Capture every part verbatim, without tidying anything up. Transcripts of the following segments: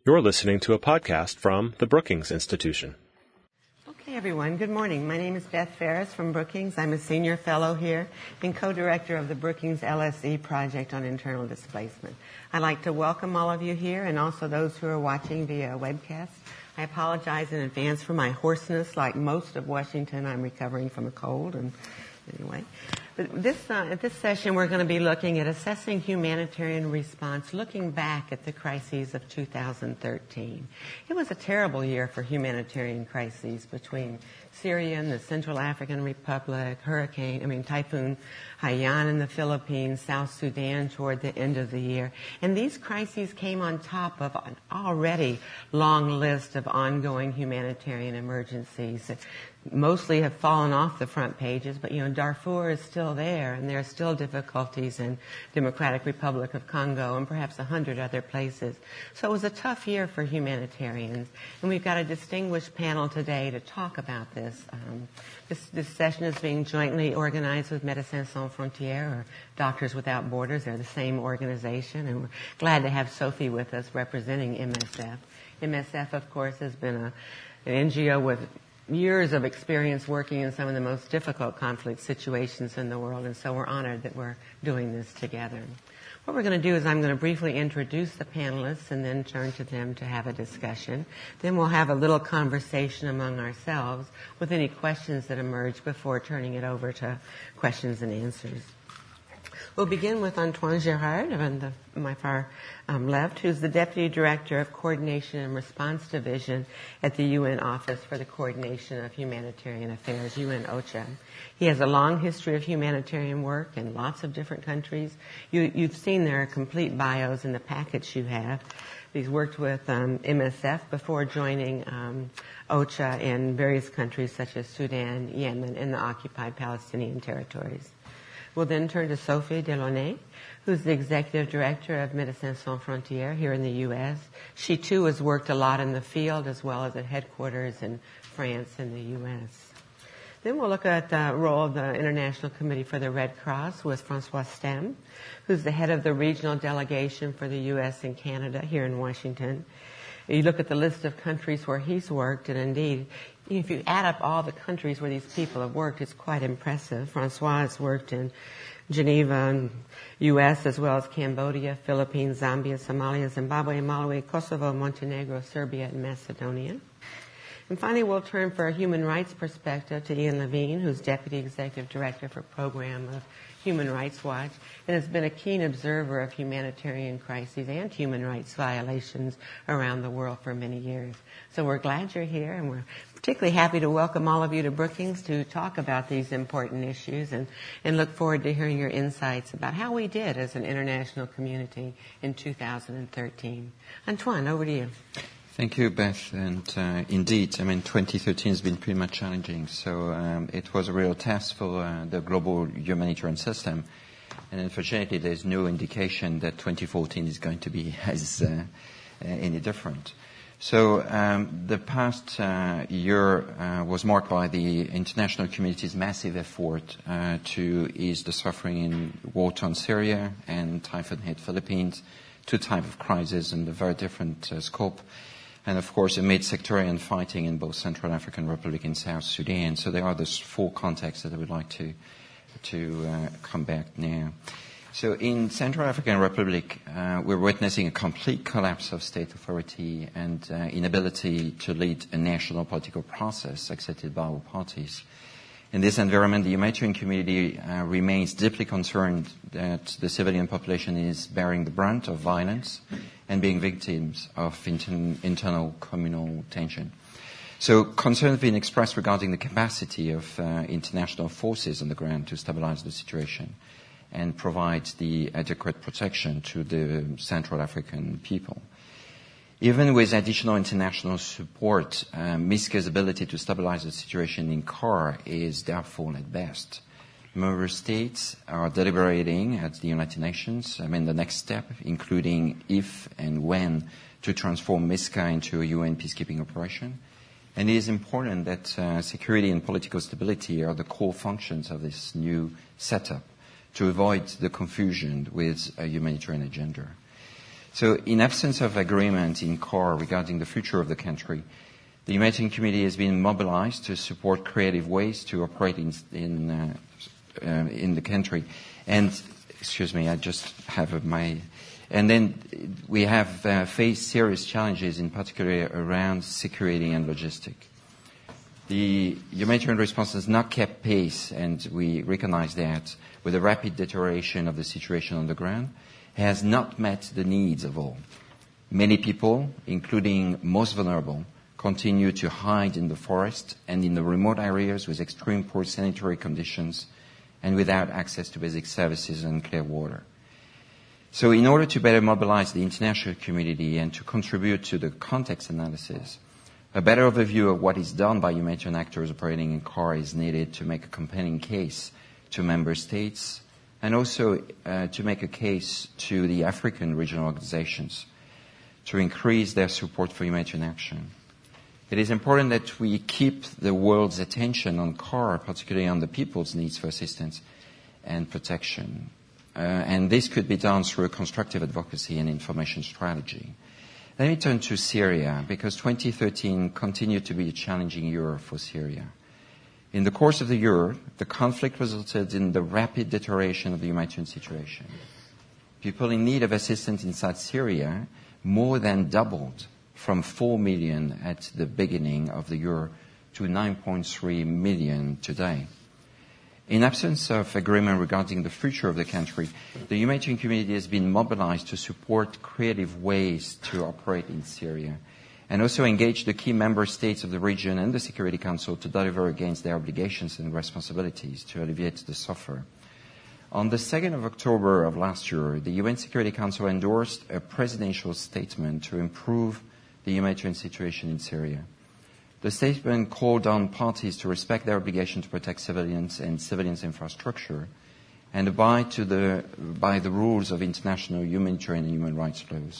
You're listening to a podcast from the Brookings Institution. Okay, everyone. Good morning. My name is Beth Ferris from Brookings. I'm a senior fellow here and co-director of the Brookings L S E project on internal displacement. I'd like to welcome all of you here and also those who are watching via webcast. I apologize in advance for my hoarseness. Like most of Washington, I'm recovering from a cold. And anyway, but this uh, at this session, we're going to be looking at assessing humanitarian response, looking back at the crises of two thousand thirteen. It was a terrible year for humanitarian crises between Syria and the Central African Republic, hurricane, I mean Typhoon Haiyan in the Philippines, South Sudan toward the end of the year. And these crises came on top of an already long list of ongoing humanitarian emergencies that mostly have fallen off the front pages, but you know, Darfur is still there, and there are still difficulties in Democratic Republic of Congo and perhaps a hundred other places. So it was a tough year for humanitarians, and we've got a distinguished panel today to talk about this. Um, this, this session is being jointly organized with Médecins Sans Frontières, or Doctors Without Borders. They're the same organization, and we're glad to have Sophie with us representing M S F. M S F, of course, has been a, an N G O with years of experience working in some of the most difficult conflict situations in the world, and so we're honored that we're doing this together. What we're going to do is I'm going to briefly introduce the panelists and then turn to them to have a discussion. Then we'll have a little conversation among ourselves with any questions that emerge before turning it over to questions and answers. We'll begin with Antoine Gerard on the, my far um, left, who's the Deputy Director of Coordination and Response Division at the U N Office for the Coordination of Humanitarian Affairs, U N OCHA. He has a long history of humanitarian work in lots of different countries. You, you've seen their complete bios in the package you have. He's worked with um, M S F before joining um, OCHA in various countries such as Sudan, Yemen, and the occupied Palestinian territories. We'll then turn to Sophie Delaunay, who's the Executive Director of Médecins Sans Frontières here in the U S. She, too, has worked a lot in the field as well as at headquarters in France and the U S. Then we'll look at the role of the International Committee for the Red Cross with François Stem, who's the head of the regional delegation for the U S and Canada here in Washington. You look at the list of countries where he's worked, and indeed, if you add up all the countries where these people have worked, it's quite impressive. Francois has worked in Geneva and U S as well as Cambodia, Philippines, Zambia, Somalia, Zimbabwe, Malawi, Kosovo, Montenegro, Serbia, and Macedonia. And finally, we'll turn for a human rights perspective to Ian Levine, who's Deputy Executive Director for Program of Human Rights Watch, and has been a keen observer of humanitarian crises and human rights violations around the world for many years. So we're glad you're here, and we're particularly happy to welcome all of you to Brookings to talk about these important issues, and, and look forward to hearing your insights about how we did as an international community in two thousand thirteen. Antoine, over to you. Thank you, Beth. And uh, indeed, I mean, twenty thirteen has been pretty much challenging. So um, it was a real test for uh, the global humanitarian system. And unfortunately, there's no indication that twenty fourteen is going to be as uh, uh, any different. So um, the past uh, year uh, was marked by the international community's massive effort uh, to ease the suffering in war-torn Syria and typhoon-hit Philippines, two types of crises in a very different uh, scope. And, of course, amid sectarian fighting in both Central African Republic and South Sudan. So there are those four contexts that I would like to to uh, come back now. So in Central African Republic, uh, we're witnessing a complete collapse of state authority and uh, inability to lead a national political process accepted by all parties. In this environment, the humanitarian community uh, remains deeply concerned that the civilian population is bearing the brunt of violence and being victims of inter- internal communal tension. So concern has been expressed regarding the capacity of uh, international forces on the ground to stabilize the situation and provide the adequate protection to the Central African people. Even with additional international support, uh, MISCA's ability to stabilize the situation in C A R is doubtful at best. Member states are deliberating at the United Nations, I mean the next step, including if and when to transform MISCA into a U N peacekeeping operation. And it is important that uh, security and political stability are the core functions of this new setup to avoid the confusion with a humanitarian agenda. So in absence of agreement in core regarding the future of the country, the humanitarian community has been mobilized to support creative ways to operate in, in, uh, uh, in the country. And, excuse me, I just have my... And then we have uh, faced serious challenges, in particular around security and logistics. The humanitarian response has not kept pace, and we recognize that, with the rapid deterioration of the situation on the ground, has not met the needs of all. Many people, including most vulnerable, continue to hide in the forest and in the remote areas with extreme poor sanitary conditions and without access to basic services and clear water. So in order to better mobilize the international community and to contribute to the context analysis, a better overview of what is done by humanitarian actors operating in core is needed to make a compelling case to member states and also uh, to make a case to the African regional organizations to increase their support for humanitarian action. It is important that we keep the world's attention on core, particularly on the people's needs for assistance and protection. Uh, and this could be done through a constructive advocacy and information strategy. Let me turn to Syria, because twenty thirteen continued to be a challenging year for Syria. In the course of the year, the conflict resulted in the rapid deterioration of the humanitarian situation. People in need of assistance inside Syria more than doubled from four million at the beginning of the year to nine point three million today. In absence of agreement regarding the future of the country, the humanitarian community has been mobilized to support creative ways to operate in Syria and also engage the key member states of the region and the Security Council to deliver against their obligations and responsibilities to alleviate the suffer. On the second of October of last year, the U N Security Council endorsed a presidential statement to improve the humanitarian situation in Syria. The statement called on parties to respect their obligation to protect civilians and civilians' infrastructure and abide to the, by the rules of international humanitarian and human rights laws.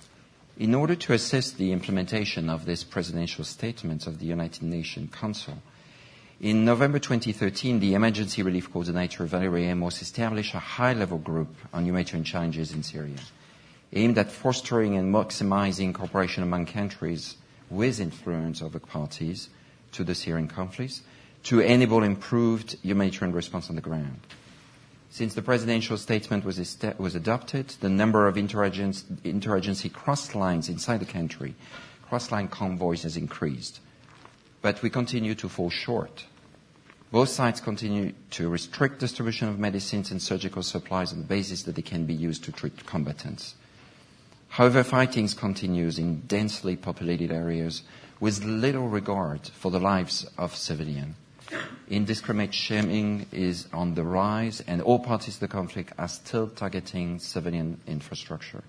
In order to assist the implementation of this presidential statement of the United Nations Council, in November twenty thirteen, the Emergency Relief Coordinator, Valerie Amos, established a high-level group on humanitarian challenges in Syria, aimed at fostering and maximizing cooperation among countries with influence over parties to the Syrian conflicts to enable improved humanitarian response on the ground. Since the presidential statement was, est- was adopted, the number of interagency, interagency cross lines inside the country, cross-line convoys, has increased. But we continue to fall short. Both sides continue to restrict distribution of medicines and surgical supplies on the basis that they can be used to treat combatants. However, fighting continues in densely populated areas with little regard for the lives of civilians. Indiscriminate shaming is on the rise, and all parties to the conflict are still targeting civilian infrastructure.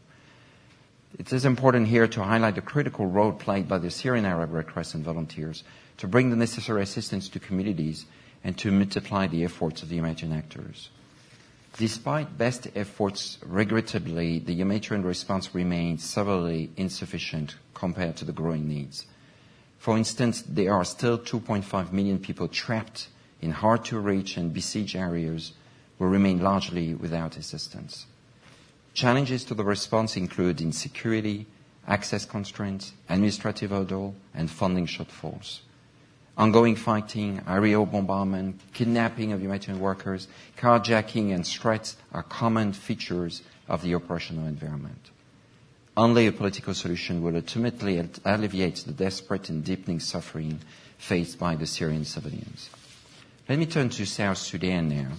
It is important here to highlight the critical role played by the Syrian Arab Red Crescent volunteers to bring the necessary assistance to communities and to multiply the efforts of the humanitarian actors. Despite best efforts, regrettably, the humanitarian response remains severely insufficient compared to the growing needs. For instance, there are still two point five million people trapped in hard-to-reach and besieged areas who remain largely without assistance. Challenges to the response include insecurity, access constraints, administrative hurdle, and funding shortfalls. Ongoing fighting, aerial bombardment, kidnapping of humanitarian workers, carjacking, and threats are common features of the operational environment. Only a political solution will ultimately alleviate the desperate and deepening suffering faced by the Syrian civilians. Let me turn to South Sudan now.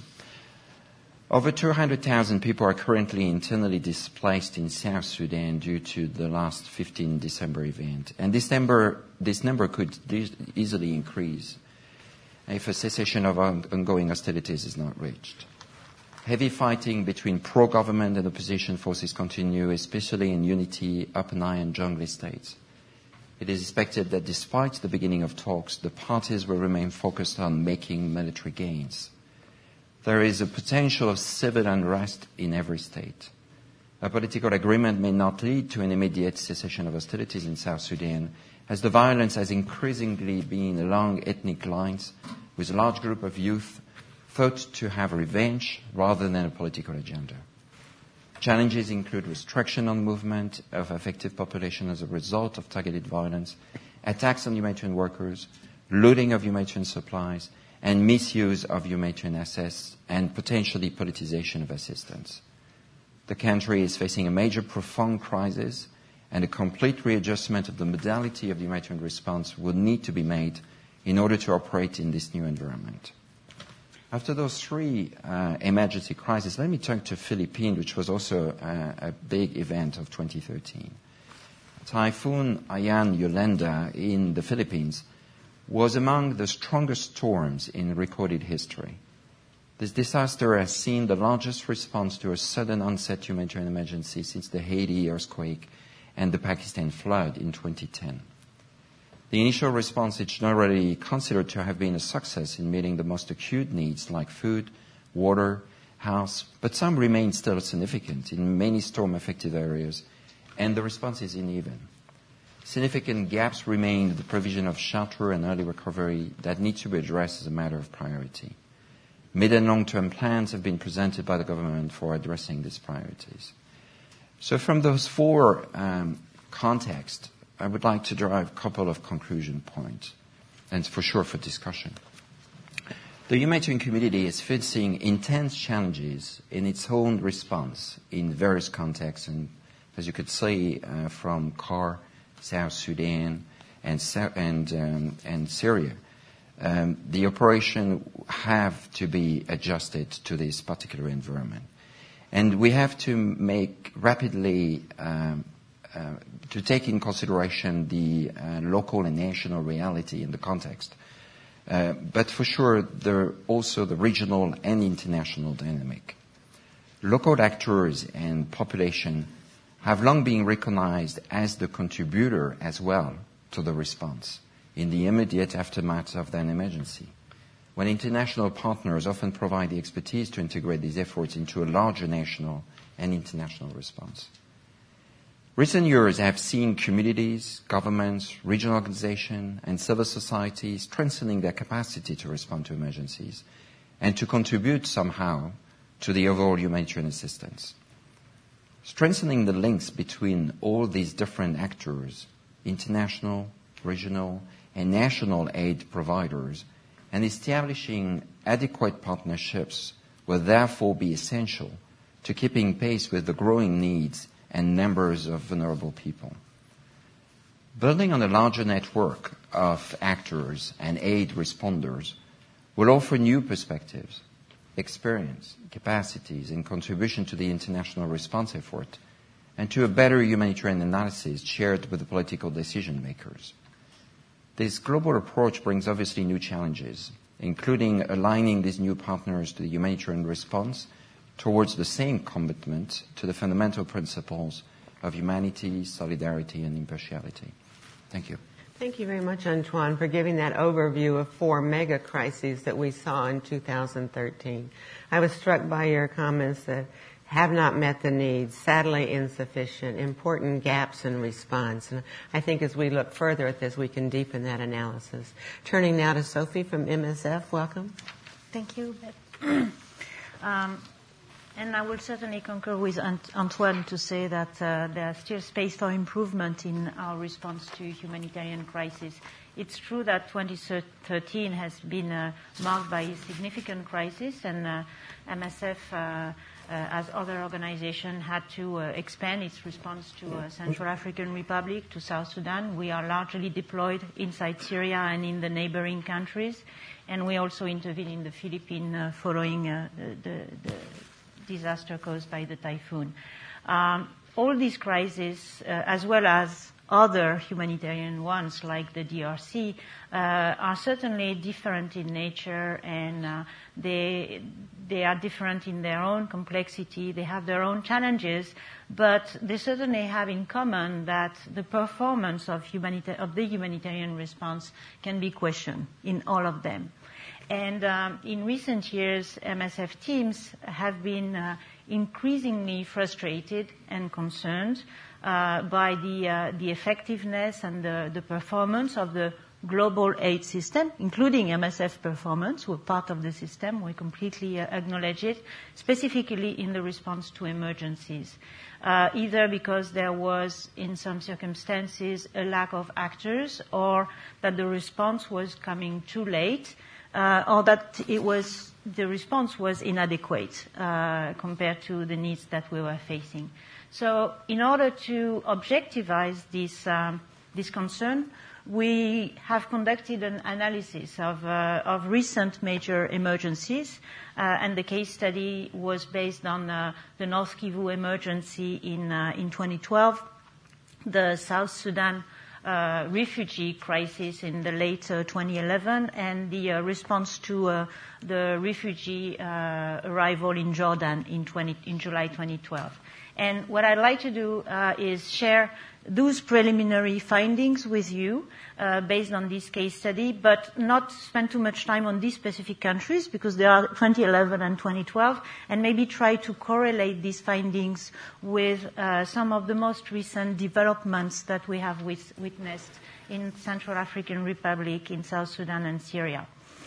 Over two hundred thousand people are currently internally displaced in South Sudan due to the last fifteenth December event. And this number, this number could de- easily increase if a cessation of on- ongoing hostilities is not reached. Heavy fighting between pro-government and opposition forces continue, especially in Unity, Upper Nile, and Jonglei states. It is expected that despite the beginning of talks, the parties will remain focused on making military gains. There is a potential of civil unrest in every state. A political agreement may not lead to an immediate cessation of hostilities in South Sudan, as the violence has increasingly been along ethnic lines, with a large group of youth thought to have revenge rather than a political agenda. Challenges include restriction on movement of affected population as a result of targeted violence, attacks on humanitarian workers, looting of humanitarian supplies, and misuse of humanitarian assets, and potentially politicization of assistance. The country is facing a major profound crisis, and a complete readjustment of the modality of the humanitarian response would need to be made in order to operate in this new environment. After those three uh, emergency crises, let me turn to Philippines, which was also uh, a big event of twenty thirteen. Typhoon Haiyan Yolanda in the Philippines was among the strongest storms in recorded history. This disaster has seen the largest response to a sudden onset humanitarian emergency since the Haiti earthquake and the Pakistan flood in twenty ten. The initial response is generally considered to have been a success in meeting the most acute needs like food, water, house, but some remain still significant in many storm-affected areas, and the response is uneven. Significant gaps remain in the provision of shelter and early recovery that need to be addressed as a matter of priority. Mid- and long-term plans have been presented by the government for addressing these priorities. So from those four um, contexts, I would like to draw a couple of conclusion points, and for sure for discussion. The humanitarian community is facing intense challenges in its own response in various contexts, and as you could see uh, from C A R, South Sudan, and, and, um, and Syria. Um, the operation have to be adjusted to this particular environment. And we have to make rapidly, um, uh, to take in consideration the uh, local and national reality in the context. Uh, but for sure, there also the regional and international dynamic. Local actors and population have long been recognized as the contributor as well to the response in the immediate aftermath of an emergency, when international partners often provide the expertise to integrate these efforts into a larger national and international response. Recent years have seen communities, governments, regional organizations, and civil society strengthening their capacity to respond to emergencies and to contribute somehow to the overall humanitarian assistance. Strengthening the links between all these different actors, international, regional, and national aid providers, and establishing adequate partnerships will therefore be essential to keeping pace with the growing needs and numbers of vulnerable people. Building on a larger network of actors and aid responders will offer new perspectives, experience, capacities, and contribution to the international response effort, and to a better humanitarian analysis shared with the political decision makers. This global approach brings obviously new challenges, including aligning these new partners to the humanitarian response towards the same commitment to the fundamental principles of humanity, solidarity, and impartiality. Thank you. Thank you very much, Antoine, for giving that overview of four mega crises that we saw in two thousand thirteen. I was struck by your comments that have not met the needs, sadly insufficient, important gaps in response. And I think as we look further at this, we can deepen that analysis. Turning now to Sophie from M S F. Welcome. Thank you. um, And I will certainly concur with Ant- Antoine to say that uh, there's still space for improvement in our response to humanitarian crisis. It's true that twenty thirteen has been uh, marked by a significant crisis, and uh, M S F, uh, uh, as other organizations, had to uh, expand its response to uh, Central African Republic, to South Sudan. We are largely deployed inside Syria and in the neighboring countries, and we also intervene in the Philippines uh, following uh, the, the, the disaster caused by the typhoon. Um, all these crises, uh, as well as other humanitarian ones like the D R C, uh, are certainly different in nature, and uh, they they are different in their own complexity. They have their own challenges, but they certainly have in common that the performance of, humanita- of the humanitarian response can be questioned in all of them. And um, in recent years, M S F teams have been uh, increasingly frustrated and concerned uh, by the, uh, the effectiveness and the, the performance of the global aid system, including M S F performance. We're part of the system. We completely uh, acknowledge it, specifically in the response to emergencies, uh, either because there was, in some circumstances, a lack of actors, or that the response was coming too late, uh, or that it was the response was inadequate uh, compared to the needs that we were facing. So, in order to objectivize this um, this concern, we have conducted an analysis of, uh, of recent major emergencies, uh, and the case study was based on uh, the North Kivu emergency in, uh, in twenty twelve, the South Sudan uh, refugee crisis in the late uh, twenty eleven, and the uh, response to uh, the refugee uh, arrival in Jordan in, twenty, in July twenty twelve. And what I'd like to do uh, is share those preliminary findings with you uh, based on this case study, but not spend too much time on these specific countries because they are twenty eleven and twenty twelve, and maybe try to correlate these findings with uh, some of the most recent developments that we have with, witnessed in Central African Republic, in South Sudan and Syria.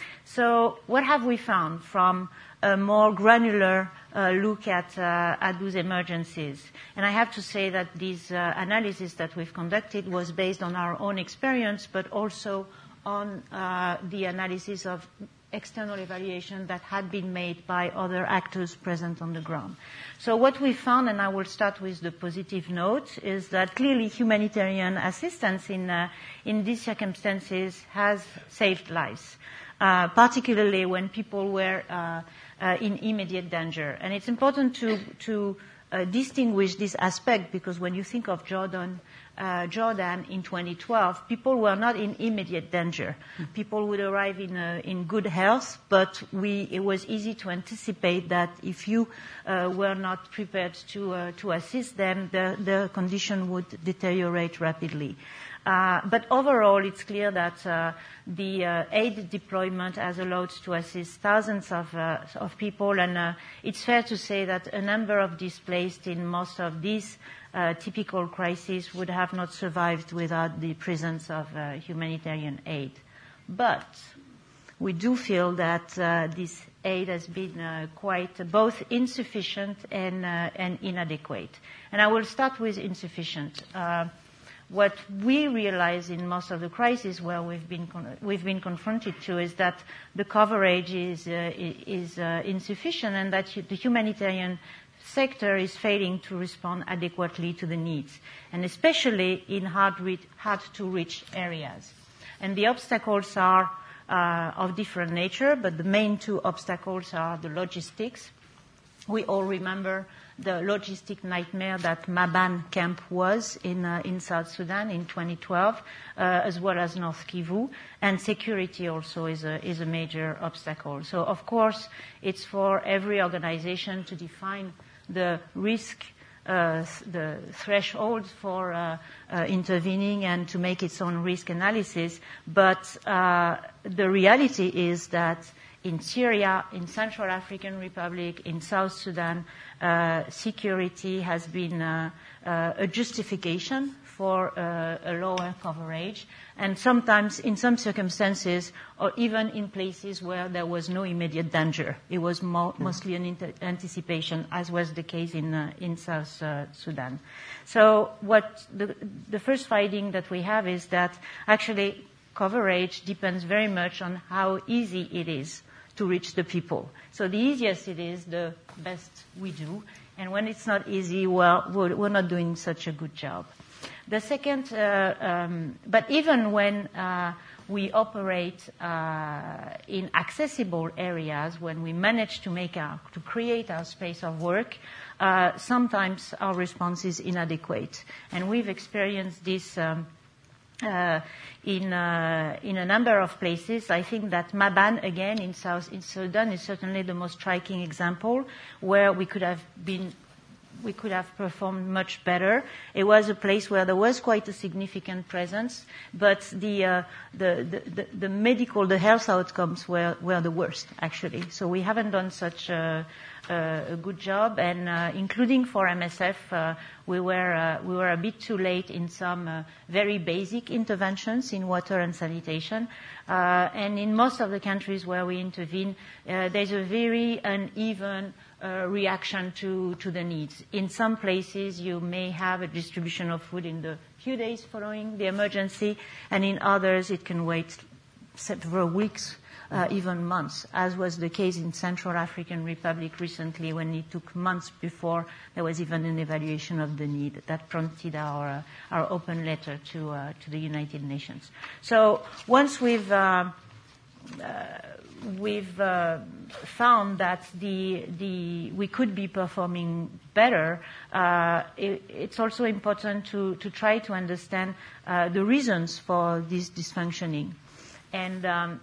So what have we found from a more granular uh, look at, uh, at those emergencies? And I have to say that this uh, analysis that we've conducted was based on our own experience, but also on uh, the analysis of external evaluation that had been made by other actors present on the ground. So what we found, and I will start with the positive note, is that clearly humanitarian assistance in, uh, in these circumstances has saved lives. Uh, particularly when people were uh, uh, in immediate danger. And it's important to, to uh, distinguish this aspect because when you think of Jordan, uh, Jordan in twenty twelve, people were not in immediate danger. Mm-hmm. People would arrive in, uh, in good health, but we, it was easy to anticipate that if you uh, were not prepared to, uh, to assist them, the, the condition would deteriorate rapidly. Uh, but overall, it's clear that uh, the uh, aid deployment has allowed to assist thousands of, uh, of people, and uh, it's fair to say that a number of displaced in most of these uh, typical crises would have not survived without the presence of uh, humanitarian aid. But we do feel that uh, this aid has been uh, quite both insufficient and, uh, and inadequate. And I will start with insufficient. Uh, What we realize in most of the crises where we've been con- we've been confronted to is that the coverage is uh, is uh, insufficient, and that the humanitarian sector is failing to respond adequately to the needs, and especially in hard re- hard to reach areas. And the obstacles are uh, of different nature, but the main two obstacles are the logistics. We all remember the logistic nightmare that Maban camp was in uh, in South Sudan in twenty twelve, uh, as well as North Kivu, and security also is a is a major obstacle. So of course, it's for every organization to define the risk, uh, the threshold for uh, uh, intervening and to make its own risk analysis. But uh, the reality is that in Syria, in Central African Republic, in South Sudan, uh, security has been uh, uh, a justification for uh, a lower coverage, and sometimes in some circumstances, or even in places where there was no immediate danger. It was mo- mostly an inter- anticipation, as was the case in uh, in South uh, Sudan. So what the, the first finding that we have is that actually coverage depends very much on how easy it is to reach the people. So the easiest it is, the best we do. And when it's not easy, well, we're, we're not doing such a good job. The second, uh, um, but even when uh, we operate uh, in accessible areas, when we manage to make our, to create our space of work, uh, sometimes our response is inadequate. And we've experienced this um, Uh, in uh, in a number of places. I think that Maban, again, in South in Sudan, is certainly the most striking example where we could have been, we could have performed much better. It was a place where there was quite a significant presence, but the uh, the, the, the the medical, the health outcomes were were the worst, actually. So we haven't done such a uh, a good job, and uh, including for M S F, uh, we were uh, we were a bit too late in some uh, very basic interventions in water and sanitation. Uh, and in most of the countries where we intervene, uh, there's a very uneven uh, reaction to, to the needs. In some places, you may have a distribution of food in the few days following the emergency, and in others, it can wait several weeks, uh, even months, as was the case in Central African Republic recently, when it took months before there was even an evaluation of the need. That prompted our uh, our open letter to uh, to the United Nations. So once we've uh, uh, we've uh, found that the the we could be performing better, uh, it, it's also important to to try to understand uh, the reasons for this dysfunctioning. And um,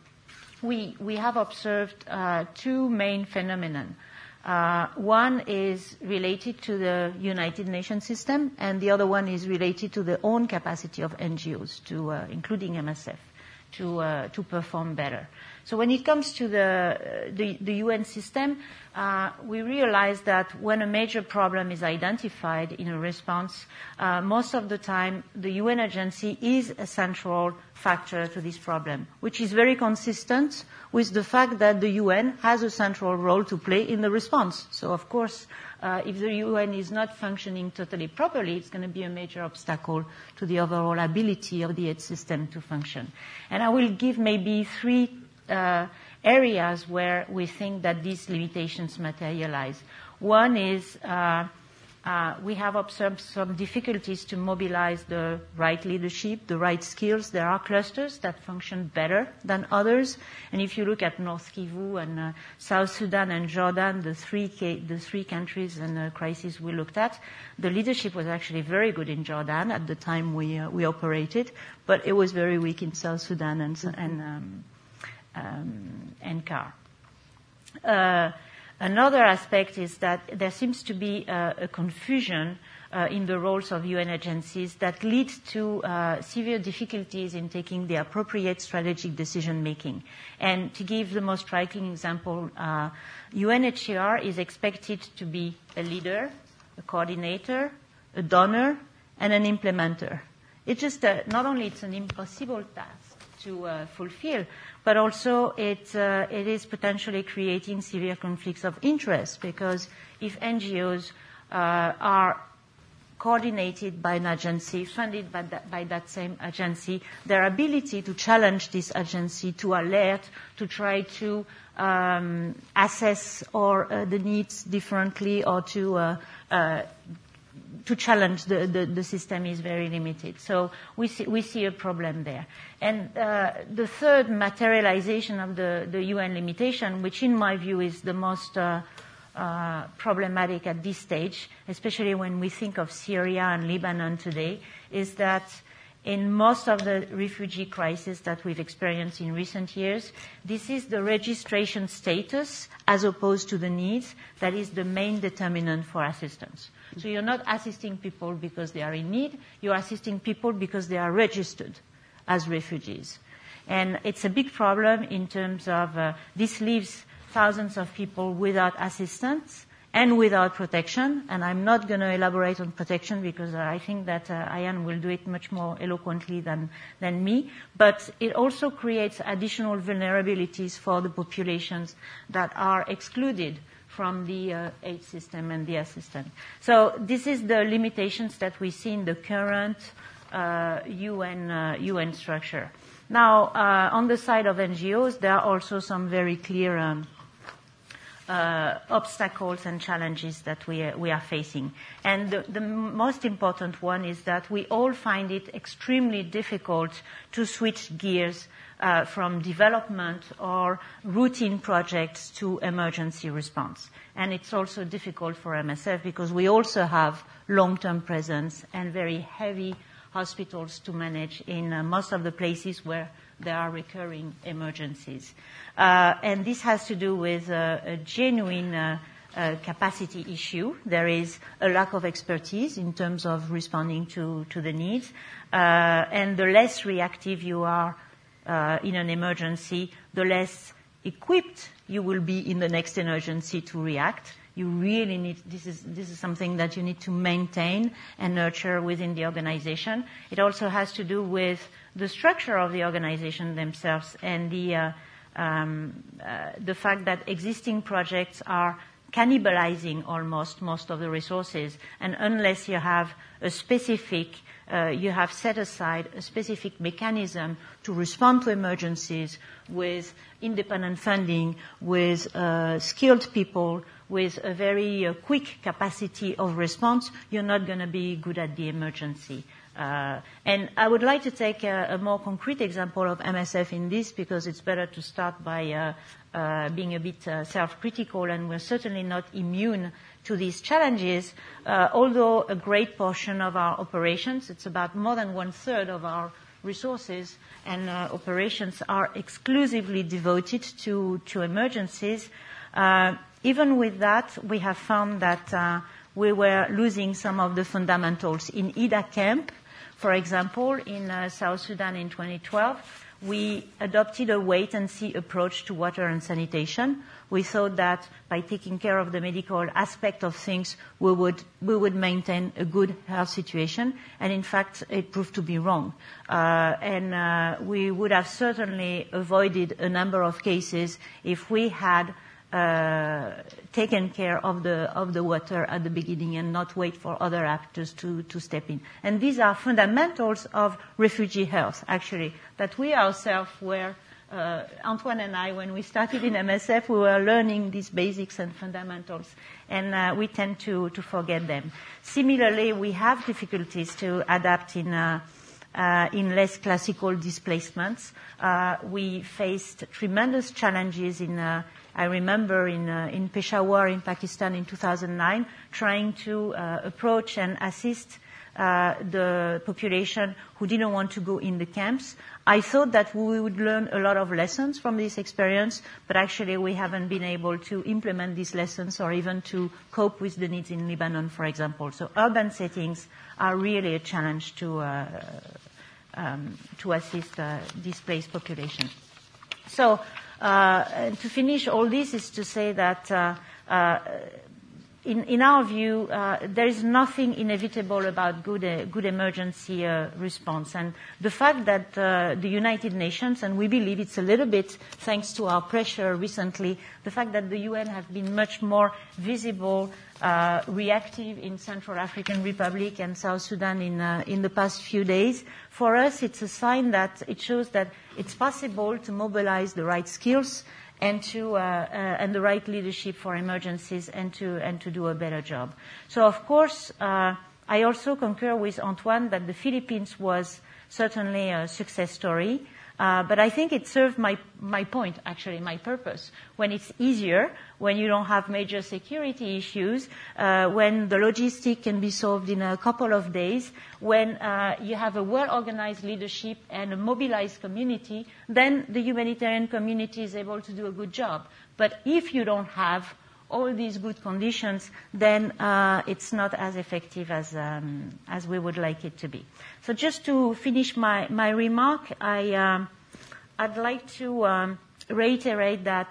we we have observed uh, two main phenomena. Uh, one is related to the United Nations system, and the other one is related to the own capacity of N G Os, to uh, including M S F, to uh, to perform better. So when it comes to the the, the U N system, uh, we realize that when a major problem is identified in a response, uh, most of the time the U N agency is a central factor to this problem, which is very consistent with the fact that the U N has a central role to play in the response. So of course, uh, if the U N is not functioning totally properly, it's going to be a major obstacle to the overall ability of the aid system to function. And I will give maybe three Uh, areas where we think that these limitations materialize. One is uh, uh, we have observed some difficulties to mobilize the right leadership, the right skills. There are clusters that function better than others. And if you look at North Kivu and uh, South Sudan and Jordan, the three, ca- the three countries and uh, crises we looked at, the leadership was actually very good in Jordan at the time we, uh, we operated, but it was very weak in South Sudan and, and um, Um, and C A R. Uh, another aspect is that there seems to be uh, a confusion uh, in the roles of U N agencies that leads to uh, severe difficulties in taking the appropriate strategic decision making. And to give the most striking example, uh, U N H C R is expected to be a leader, a coordinator, a donor, and an implementer. It's just uh, not only it's an impossible task to uh, fulfill, but also it, uh, it is potentially creating severe conflicts of interest, because if N G Os uh, are coordinated by an agency, funded by that, by that same agency, their ability to challenge this agency, to alert, to try to um, assess or uh, the needs differently, or to uh, uh, to challenge the, the, the system is very limited. So we see, we see a problem there. And uh, the third materialization of the, the U N limitation, which in my view is the most uh, uh, problematic at this stage, especially when we think of Syria and Lebanon today, is that in most of the refugee crises that we've experienced in recent years, this is the registration status as opposed to the needs that is the main determinant for assistance. So you're not assisting people because they are in need, you're assisting people because they are registered as refugees. And it's a big problem in terms of uh, this leaves thousands of people without assistance and without protection. And I'm not going to elaborate on protection because uh, I think that uh, Ayan will do it much more eloquently than, than me. But it also creates additional vulnerabilities for the populations that are excluded from the uh, aid system and the assistance. So this is the limitations that we see in the current uh, U N uh, U N structure. Now, uh, on the side of N G Os, there are also some very clear um, uh, obstacles and challenges that we are, we are facing. And the, the most important one is that we all find it extremely difficult to switch gears Uh, from development or routine projects to emergency response. And it's also difficult for M S F because we also have long-term presence and very heavy hospitals to manage in uh, most of the places where there are recurring emergencies. Uh, and this has to do with uh, a genuine uh, uh, capacity issue. There is a lack of expertise in terms of responding to, to the needs. Uh, and the less reactive you are Uh, in an emergency, the less equipped you will be in the next emergency to react. you really need, this is, this is something that you need to maintain and nurture within the organization. It also has to do with the structure of the organization themselves and the, uh, um, uh, the fact that existing projects are cannibalizing almost most of the resources. And unless you have a specific, uh, you have set aside a specific mechanism to respond to emergencies with independent funding, with uh, skilled people, with a very uh, quick capacity of response, you're not going to be good at the emergency. Uh, and I would like to take a, a more concrete example of M S F in this, because it's better to start by uh, uh, being a bit uh, self-critical, and we're certainly not immune to these challenges, uh, although a great portion of our operations, it's about more than one-third of our resources and uh, operations are exclusively devoted to, to emergencies. Uh, even with that, we have found that uh, we were losing some of the fundamentals. In Ida Camp, for example, in uh, South Sudan in twenty twelve, we adopted a wait-and-see approach to water and sanitation. We thought that by taking care of the medical aspect of things, we would we would maintain a good health situation, and in fact, it proved to be wrong. Uh, and uh, we would have certainly avoided a number of cases if we had uh, taken care of the of the water at the beginning and not wait for other actors to to step in. And these are fundamentals of refugee health, actually, that we ourselves were. Uh, Antoine and I, when we started in M S F, we were learning these basics and fundamentals, and uh, we tend to, to forget them. Similarly, we have difficulties to adapt in, uh, uh, in less classical displacements. Uh, we faced tremendous challenges in, uh, I remember in, uh, in Peshawar in Pakistan in two thousand nine, trying to uh, approach and assist Uh, the population who didn't want to go in the camps. I thought that we would learn a lot of lessons from this experience, but actually we haven't been able to implement these lessons or even to cope with the needs in Lebanon, for example. So urban settings are really a challenge to, uh, um, to assist uh, displaced population. So uh, to finish all this is to say that uh, uh, In, in our view, uh, there is nothing inevitable about good, uh, good emergency uh, response. And the fact that uh, the United Nations, and we believe it's a little bit thanks to our pressure recently, the fact that the U N have been much more visible, uh, reactive in Central African Republic and South Sudan in, uh, in the past few days, for us it's a sign that it shows that it's possible to mobilize the right skills and to uh, uh, and the right leadership for emergencies, and to and to do a better job. So, of course, uh, I also concur with Antoine that the Philippines was certainly a success story, uh, but I think it served my my point, actually, my purpose. When it's easier, when you don't have major security issues, uh, when the logistic can be solved in a couple of days, when uh, you have a well-organized leadership and a mobilized community, then the humanitarian community is able to do a good job. But if you don't have all these good conditions, then uh, it's not as effective as um, as we would like it to be. So just to finish my, my remark, I, um, I'd like to um, reiterate that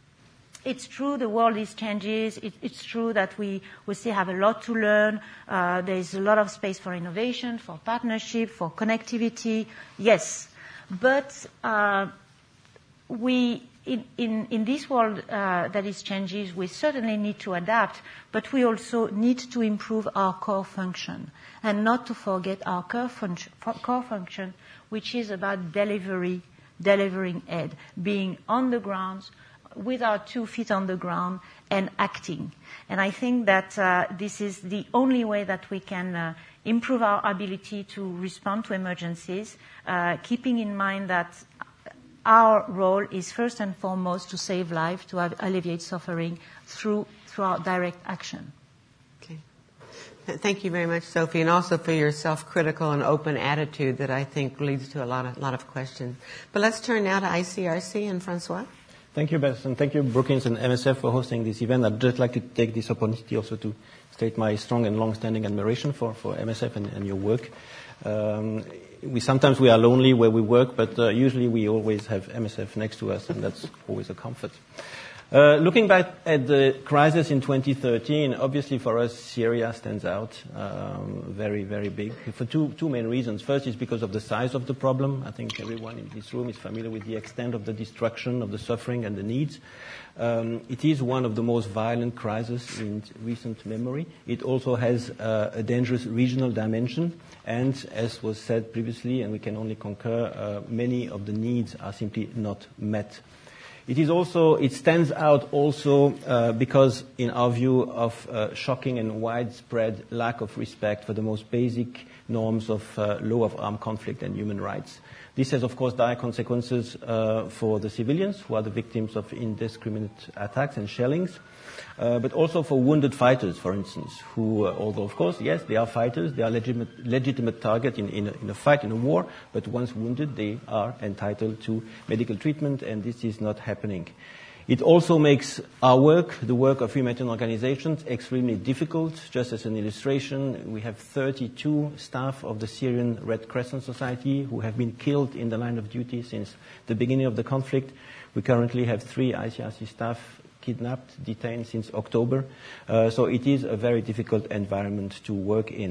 it's true the world is changes. It, it's true that we, we still have a lot to learn. Uh, there's a lot of space for innovation, for partnership, for connectivity. Yes, but uh, we in, in, in this world uh, that is changes, we certainly need to adapt, but we also need to improve our core function, and not to forget our core function, core function which is about delivery, delivering aid, being on the ground, with our two feet on the ground and acting. And I think that uh, this is the only way that we can uh, improve our ability to respond to emergencies, uh, keeping in mind that our role is first and foremost to save life, to alleviate suffering through, through our direct action. Okay. Thank you very much, Sophie, and also for your self-critical and open attitude that I think leads to a lot of, lot of questions. But let's turn now to I C R C and Francois. Thank you, Beth, and thank you, Brookings and M S F, for hosting this event. I'd just like to take this opportunity also to state my strong and long-standing admiration for, for M S F and, and your work. Um, we sometimes we are lonely where we work, but uh, usually we always have M S F next to us, and that's always a comfort. Uh, looking back at the crisis in twenty thirteen, obviously for us, Syria stands out um, very, very big for two, two main reasons. First is because of the size of the problem. I think everyone in this room is familiar with the extent of the destruction, of the suffering and the needs. Um, it is one of the most violent crises in recent memory. It also has uh, a dangerous regional dimension, and as was said previously, and we can only concur, uh, many of the needs are simply not met. It is also, it stands out also uh, because, in our view, of uh, shocking and widespread lack of respect for the most basic norms of uh, law of armed conflict and human rights. This has, of course, dire consequences uh, for the civilians who are the victims of indiscriminate attacks and shellings, uh, but also for wounded fighters, for instance, who, uh, although, of course, yes, they are fighters, they are legitimate, legitimate target in, in, a, in a fight, in a war, but once wounded, they are entitled to medical treatment, and this is not happening. It also makes our work, the work of humanitarian organizations, extremely difficult. Just as an illustration, we have thirty-two staff of the Syrian Red Crescent Society who have been killed in the line of duty since the beginning of the conflict. We currently have three I C R C staff kidnapped, detained since October. Uh, so it is a very difficult environment to work in.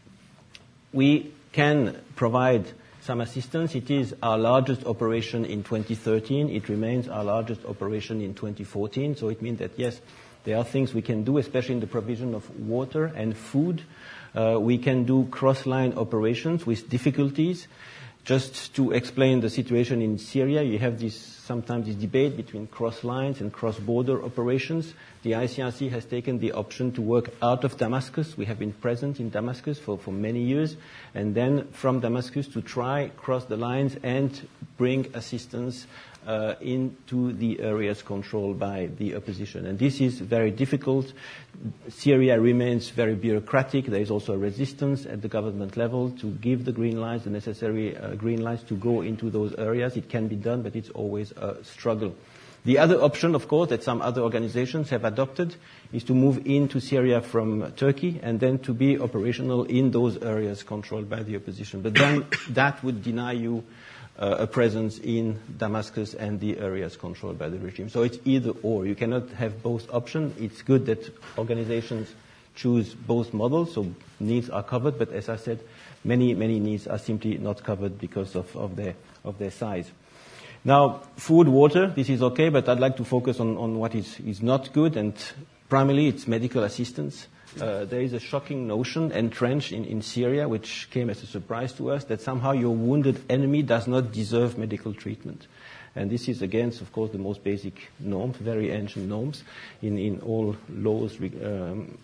We can provide some assistance. It is our largest operation in twenty thirteen. It remains our largest operation in twenty fourteen. So it means that, yes, there are things we can do, especially in the provision of water and food. Uh, we can do cross-line operations with difficulties. Just to explain the situation in Syria, you have this sometimes this debate between cross-lines and cross-border operations. The I C R C has taken the option to work out of Damascus. We have been present in Damascus for, for many years, and then from Damascus to try cross the lines and bring assistance uh, into the areas controlled by the opposition. And this is very difficult. Syria remains very bureaucratic. There is also a resistance at the government level to give the green lights, the necessary uh, green lights to go into those areas. It can be done, but it's always a struggle. The other option, of course, that some other organizations have adopted is to move into Syria from Turkey and then to be operational in those areas controlled by the opposition. But then that would deny you uh, a presence in Damascus and the areas controlled by the regime. So it's either or. You cannot have both options. It's good that organizations choose both models, so needs are covered, but as I said, many, many needs are simply not covered because of, of, their, of their size. Now, food, water, this is okay, but I'd like to focus on, on what is, is not good, and primarily it's medical assistance. Uh, there is a shocking notion entrenched in, in Syria, which came as a surprise to us, that somehow your wounded enemy does not deserve medical treatment. And this is against, of course, the most basic norms, very ancient norms in, in all laws re- um,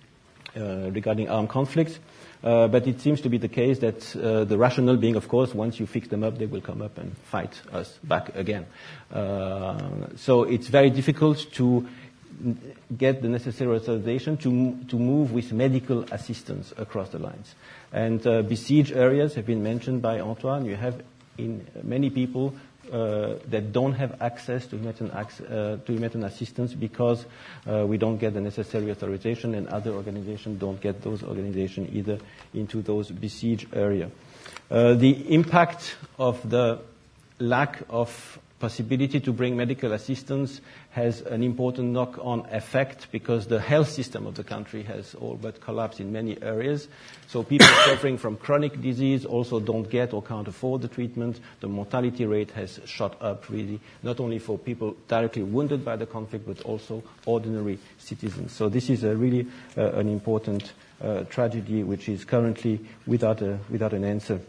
uh, regarding armed conflicts. Uh, but it seems to be the case that uh, the rationale being, of course, once you fix them up, they will come up and fight us back again. Uh, so it's very difficult to get the necessary authorization to to move with medical assistance across the lines. And uh, besieged areas have been mentioned by Antoine. You have in many people uh, that don't have access to humanitarian, uh, to humanitarian assistance because uh, we don't get the necessary authorization, and other organizations don't get those organizations either into those besieged areas. Uh, the impact of the lack of possibility to bring medical assistance has an important knock-on effect because the health system of the country has all but collapsed in many areas. So people suffering from chronic disease also don't get or can't afford the treatment. The mortality rate has shot up really, not only for people directly wounded by the conflict, but also ordinary citizens. So this is a really uh, an important uh, tragedy which is currently without a, without an answer.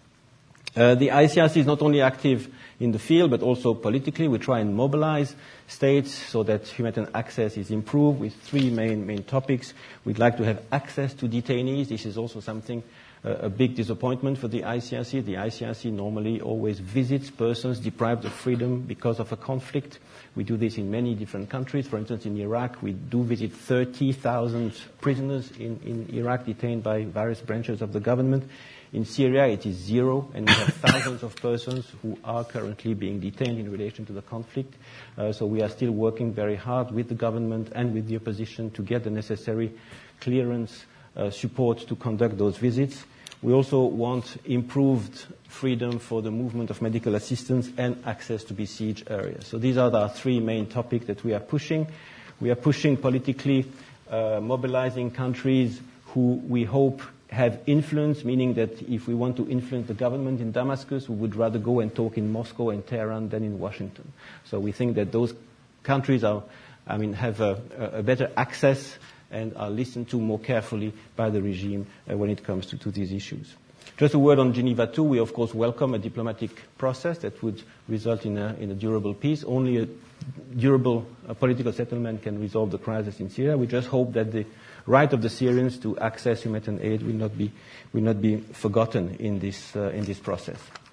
Uh, the I C R C is not only active in the field, but also politically. We try and mobilize states so that humanitarian access is improved with three main main topics. We'd like to have access to detainees. This is also something, uh, a big disappointment for the I C R C. The I C R C normally always visits persons deprived of freedom because of a conflict. We do this in many different countries. For instance, in Iraq, we do visit thirty thousand prisoners in, in Iraq detained by various branches of the government. In Syria, it is zero, and we have thousands of persons who are currently being detained in relation to the conflict. Uh, so we are still working very hard with the government and with the opposition to get the necessary clearance, uh, support to conduct those visits. We also want improved freedom for the movement of medical assistance and access to besieged areas. So these are the three main topics that we are pushing. We are pushing politically, uh, mobilizing countries who we hope have influence, meaning that if we want to influence the government in Damascus, we would rather go and talk in Moscow and Tehran than in Washington. So we think that those countries are, I mean, have a, a better access and are listened to more carefully by the regime uh, when it comes to, to these issues. Just a word on Geneva two. We, of course, welcome a diplomatic process that would result in a, in a durable peace. Only a durable uh, political settlement can resolve the crisis in Syria. We just hope that the right of the Syrians to access humanitarian aid will not be, will not be forgotten in this, uh, in this process.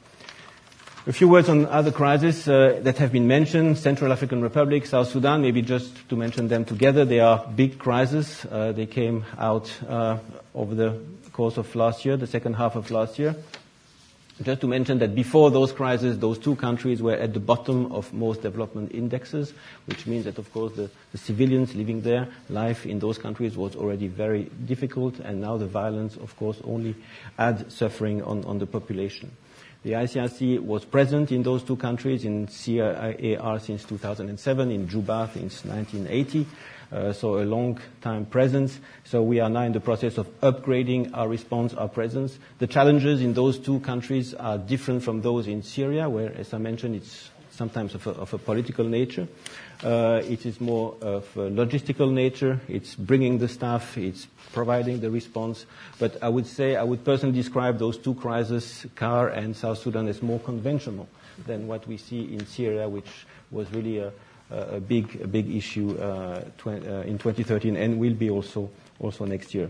A few words on other crises uh, that have been mentioned. Central African Republic, South Sudan, maybe just to mention them together. They are big crises. Uh, they came out uh, over the course of last year, the second half of last year. Just to mention that before those crises, those two countries were at the bottom of most development indexes, which means that, of course, the, the civilians living there, life in those countries was already very difficult, and now the violence, of course, only adds suffering on, on the population. The I C R C was present in those two countries, in C A R since two thousand seven, in Juba since nineteen eighty, uh, so a long time presence. So we are now in the process of upgrading our response, our presence. The challenges in those two countries are different from those in Syria, where, as I mentioned, it's sometimes of a, of a political nature. Uh, it is more of a logistical nature. It's bringing the staff. It's providing the response. But I would say, I would personally describe those two crises, C A R and South Sudan, as more conventional than what we see in Syria, which was really a, a big, a big issue uh, tw- uh, in twenty thirteen and will be also, also next year.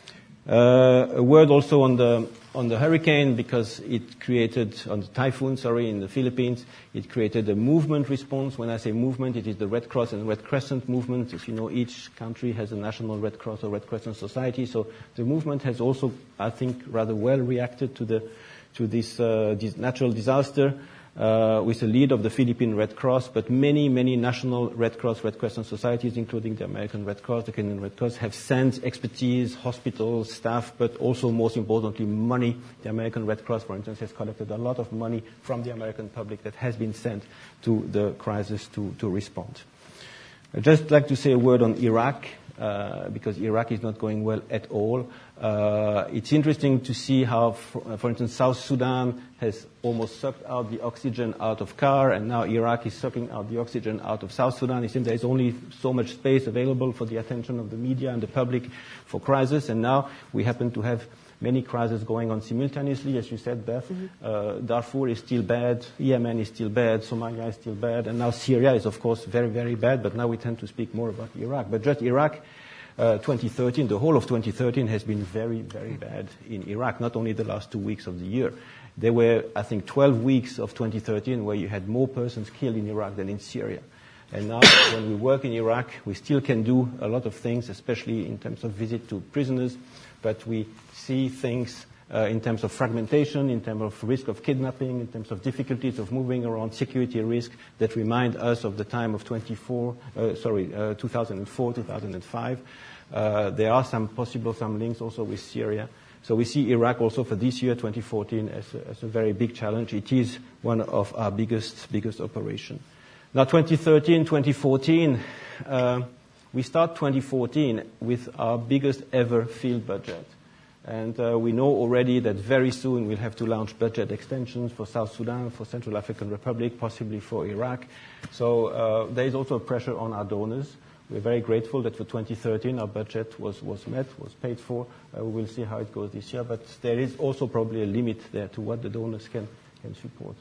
Uh, a word also on the on the hurricane, because it created, on the typhoon, sorry, in the Philippines, it created a movement response. When I say movement, it is the Red Cross and Red Crescent movement. As you know, each country has a national Red Cross or Red Crescent society. So the movement has also, I think, rather well reacted to the to this, uh, this natural disaster. Uh, with the lead of the Philippine Red Cross, but many, many national Red Cross, Red Crescent societies, including the American Red Cross, the Canadian Red Cross, have sent expertise, hospitals, staff, but also, most importantly, money. The American Red Cross, for instance, has collected a lot of money from the American public that has been sent to the crisis to, to respond. I'd just like to say a word on Iraq, uh, because Iraq is not going well at all. Uh, it's interesting to see how, for, for instance, South Sudan has almost sucked out the oxygen out of C A R, and now Iraq is sucking out the oxygen out of South Sudan. It seems there is only so much space available for the attention of the media and the public for crisis, and now we happen to have many crises going on simultaneously, as you said, Beth. Mm-hmm. Uh, Darfur is still bad, Yemen is still bad, Somalia is still bad, and now Syria is, of course, very, very bad, but now we tend to speak more about Iraq. But just Iraq, uh, twenty thirteen, the whole of twenty thirteen has been very, very bad in Iraq, not only the last two weeks of the year. There were, I think, twelve weeks of twenty thirteen where you had more persons killed in Iraq than in Syria. And now, when we work in Iraq, we still can do a lot of things, especially in terms of visit to prisoners, but we see things uh, in terms of fragmentation, in terms of risk of kidnapping, in terms of difficulties of moving around, security risk that remind us of the time of twenty-four, uh, sorry, uh, two thousand four, two thousand five. Uh, there are some possible some links also with Syria. So we see Iraq also for this year, twenty fourteen, as a, as a very big challenge. It is one of our biggest, biggest operations. Now, twenty thirteen, twenty fourteen, uh, we start twenty fourteen with our biggest ever field budget. And uh, we know already that very soon we'll have to launch budget extensions for South Sudan, for Central African Republic, possibly for Iraq. So uh, there is also pressure on our donors. We're very grateful that for twenty thirteen our budget was, was met, was paid for. Uh, we will see how it goes this year. But there is also probably a limit there to what the donors can, can support.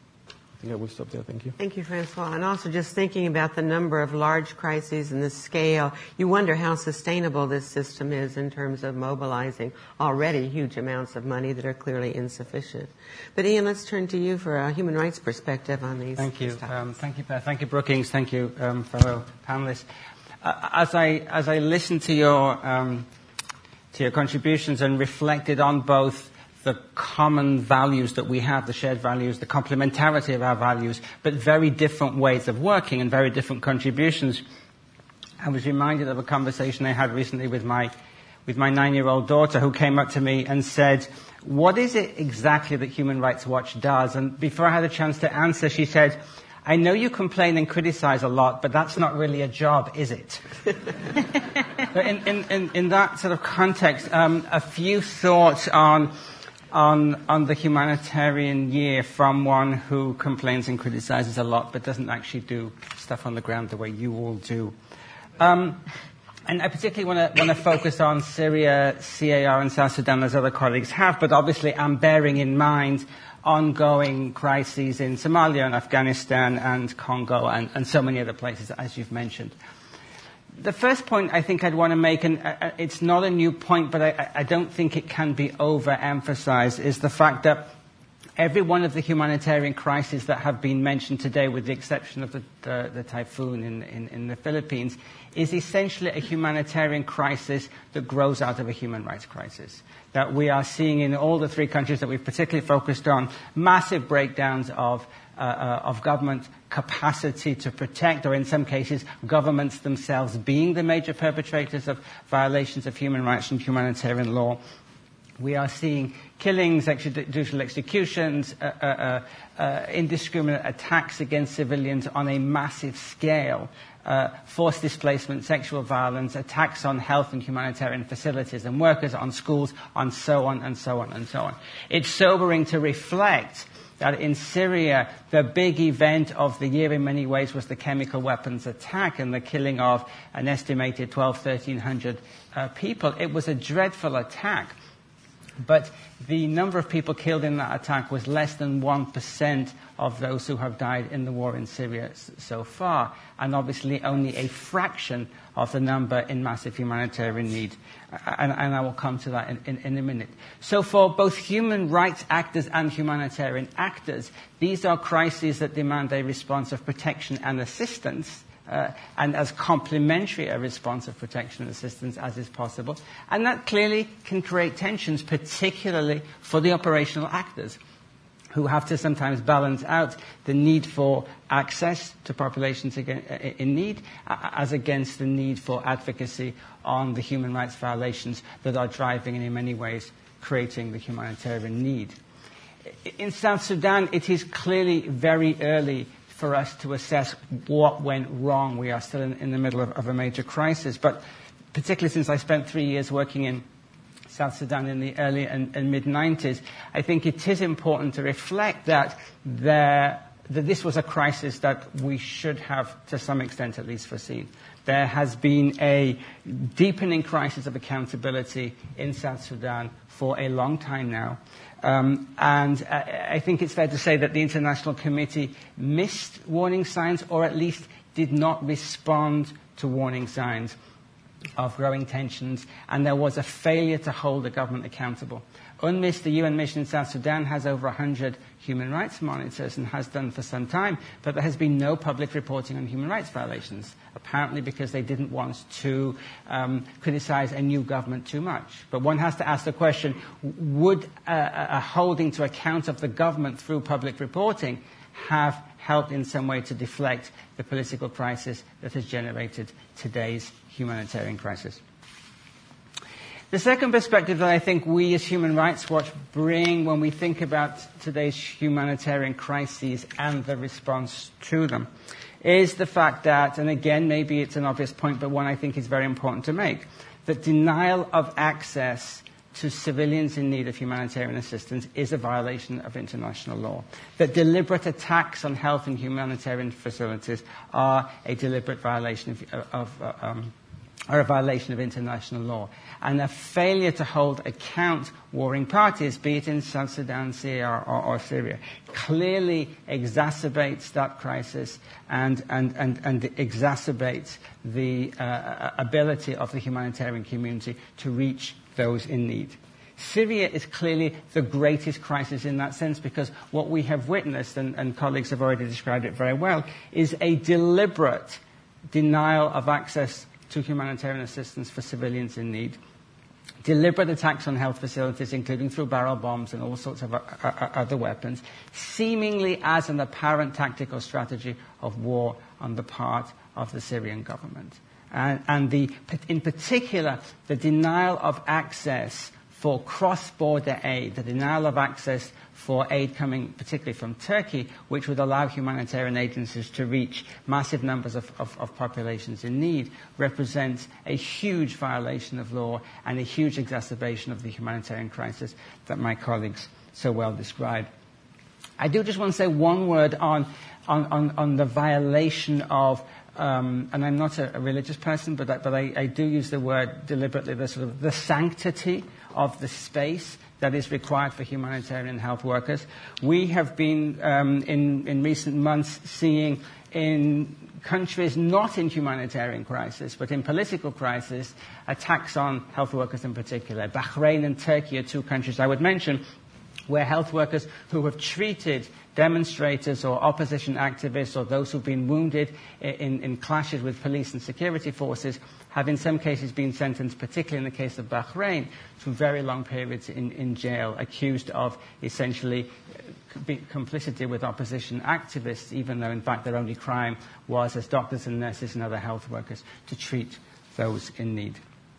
I think I will stop there. Thank you. Thank you, Francois. And also just thinking about the number of large crises and the scale, you wonder how sustainable this system is in terms of mobilizing already huge amounts of money that are clearly insufficient. But Ian, let's turn to you for a human rights perspective on these. Thank you. These um, thank you, Beth. Thank you, Brookings. Thank you, um, fellow panelists. Uh, as I as I listened to your um, to your contributions and reflected on both the common values that we have, the shared values, the complementarity of our values, but very different ways of working and very different contributions, I was reminded of a conversation I had recently with my with my nine-year-old daughter, who came up to me and said, "What is it exactly that Human Rights Watch does?" And before I had a chance to answer, she said, "I know you complain and criticize a lot, but that's not really a job, is it?" in, in, in, in that sort of context, um, a few thoughts on, on, on the humanitarian year from one who complains and criticizes a lot, but doesn't actually do stuff on the ground the way you all do. Um, And I particularly want to, want to focus on Syria, C A R, and South Sudan, as other colleagues have, but obviously I'm bearing in mind ongoing crises in Somalia and Afghanistan and Congo and, and so many other places, as you've mentioned. The first point I think I'd want to make, and uh, it's not a new point, but I, I don't think it can be overemphasized, is the fact that every one of the humanitarian crises that have been mentioned today, with the exception of the, the, the typhoon in, in, in the Philippines, is essentially a humanitarian crisis that grows out of a human rights crisis. That we are seeing in all the three countries that we've particularly focused on, massive breakdowns of, uh, uh, of government capacity to protect, or in some cases, governments themselves being the major perpetrators of violations of human rights and humanitarian law. We are seeing killings, extrajudicial executions, uh, uh, uh, indiscriminate attacks against civilians on a massive scale, uh, forced displacement, sexual violence, attacks on health and humanitarian facilities and workers, on schools, on so on and so on and so on. It's sobering to reflect that in Syria, the big event of the year in many ways was the chemical weapons attack and the killing of an estimated twelve, thirteen hundred uh, people. It was a dreadful attack. But the number of people killed in that attack was less than one percent of those who have died in the war in Syria so far, and obviously only a fraction of the number in massive humanitarian need. And, and I will come to that in, in, in a minute. So for both human rights actors and humanitarian actors, these are crises that demand a response of protection and assistance, Uh, and as complementary a response of protection and assistance as is possible. And that clearly can create tensions, particularly for the operational actors, who have to sometimes balance out the need for access to populations in need as against the need for advocacy on the human rights violations that are driving and in many ways creating the humanitarian need. In South Sudan, it is clearly very early for us to assess what went wrong. We are still in, in the middle of, of a major crisis. But particularly since I spent three years working in South Sudan in the early and, and mid-nineties, I think it is important to reflect that, there, that this was a crisis that we should have, to some extent at least, foreseen. There has been a deepening crisis of accountability in South Sudan for a long time now. Um, and I, I think it's fair to say that the International Committee missed warning signs, or at least did not respond to warning signs of growing tensions, and there was a failure to hold the government accountable. UNMISS, the U N mission in South Sudan, has over one hundred human rights monitors and has done for some time, but there has been no public reporting on human rights violations, apparently because they didn't want to um, criticize a new government too much. But one has to ask the question, would a, a holding to account of the government through public reporting have helped in some way to deflect the political crisis that has generated today's humanitarian crisis? The second perspective that I think we as Human Rights Watch bring when we think about today's humanitarian crises and the response to them is the fact that, and again, maybe it's an obvious point, but one I think is very important to make, that denial of access to civilians in need of humanitarian assistance is a violation of international law. That deliberate attacks on health and humanitarian facilities are a deliberate violation of, of uh, um, are a violation of international law. And a failure to hold account warring parties, be it in South Sudan, C A R, or, or Syria, clearly exacerbates that crisis and, and, and, and exacerbates the uh, ability of the humanitarian community to reach those in need. Syria is clearly the greatest crisis in that sense, because what we have witnessed, and, and colleagues have already described it very well, is a deliberate denial of access to humanitarian assistance for civilians in need. Deliberate attacks on health facilities, including through barrel bombs and all sorts of uh, uh, other weapons, seemingly as an apparent tactical strategy of war on the part of the Syrian government. And, and the, in particular, the denial of access for cross-border aid, the denial of access for aid coming particularly from Turkey, which would allow humanitarian agencies to reach massive numbers of, of, of populations in need, represents a huge violation of law and a huge exacerbation of the humanitarian crisis that my colleagues so well described. I do just want to say one word on, on, on, on the violation of Um, and I'm not a, a religious person, but I, but I, I do use the word deliberately, the sort of the sanctity of the space that is required for humanitarian health workers. We have been, um, in, in recent months, seeing in countries not in humanitarian crisis, but in political crisis, attacks on health workers in particular. Bahrain and Turkey are two countries I would mention where health workers who have treated demonstrators or opposition activists or those who've been wounded in, in clashes with police and security forces have in some cases been sentenced, particularly in the case of Bahrain, to very long periods in, in jail, accused of essentially complicity with opposition activists, even though in fact their only crime was, as doctors and nurses and other health workers, to treat those in need.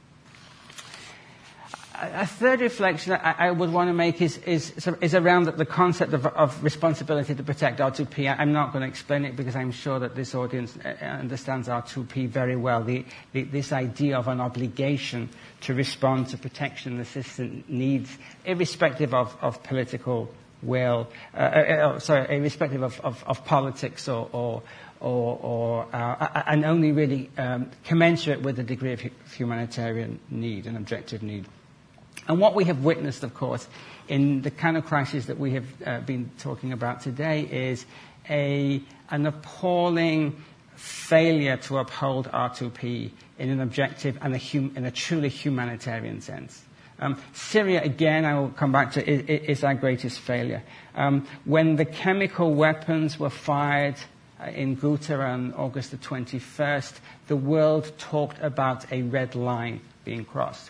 A third reflection I, I would want to make is, is, is around the, the concept of, of responsibility to protect R two P. I'm not going to explain it because I'm sure that this audience understands R two P very well. The, the, this idea of an obligation to respond to protection and assistance needs, irrespective of, of political will, uh, uh, sorry, irrespective of, of, of politics or, or or, or uh, and only really um, commensurate with the degree of humanitarian need and objective need. And what we have witnessed, of course, in the kind of crisis that we have uh, been talking about today is a, an appalling failure to uphold R two P in an objective and a hum, in a truly humanitarian sense. Um, Syria, again, I will come back to, is, is our greatest failure. Um, when the chemical weapons were fired uh, in Ghouta on August the twenty-first, the world talked about a red line being crossed.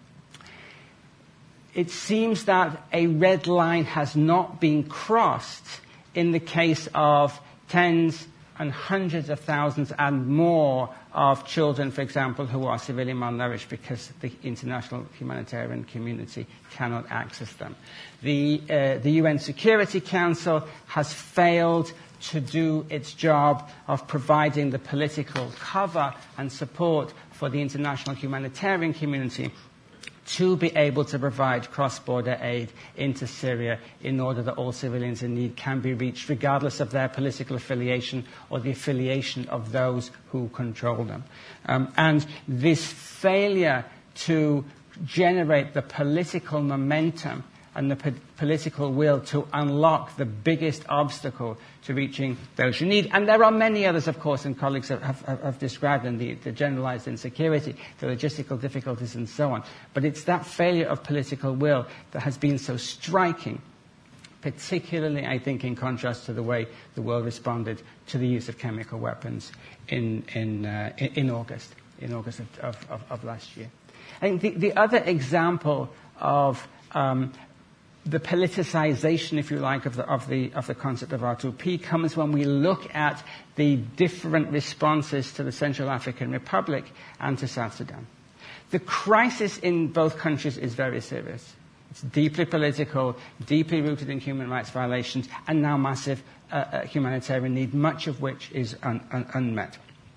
It seems that a red line has not been crossed in the case of tens and hundreds of thousands and more of children, for example, who are severely malnourished because the international humanitarian community cannot access them. The, uh, the U N Security Council has failed to do its job of providing the political cover and support for the international humanitarian community to be able to provide cross-border aid into Syria in order that all civilians in need can be reached, regardless of their political affiliation or the affiliation of those who control them. Um, and this failure to generate the political momentum and the po- political will to unlock the biggest obstacle to reaching those who need. And there are many others, of course, and colleagues have, have, have described them, the, the generalized insecurity, the logistical difficulties, and so on. But it's that failure of political will that has been so striking, particularly, I think, in contrast to the way the world responded to the use of chemical weapons in, in, uh, in August, in August of, of, of last year. I think the, the other example of um, the politicization, if you like, of the, of the, of the concept of R two P comes when we look at the different responses to the Central African Republic and to South Sudan. The crisis in both countries is very serious. It's deeply political, deeply rooted in human rights violations, and now massive uh, uh, humanitarian need, much of which is un- un- unmet.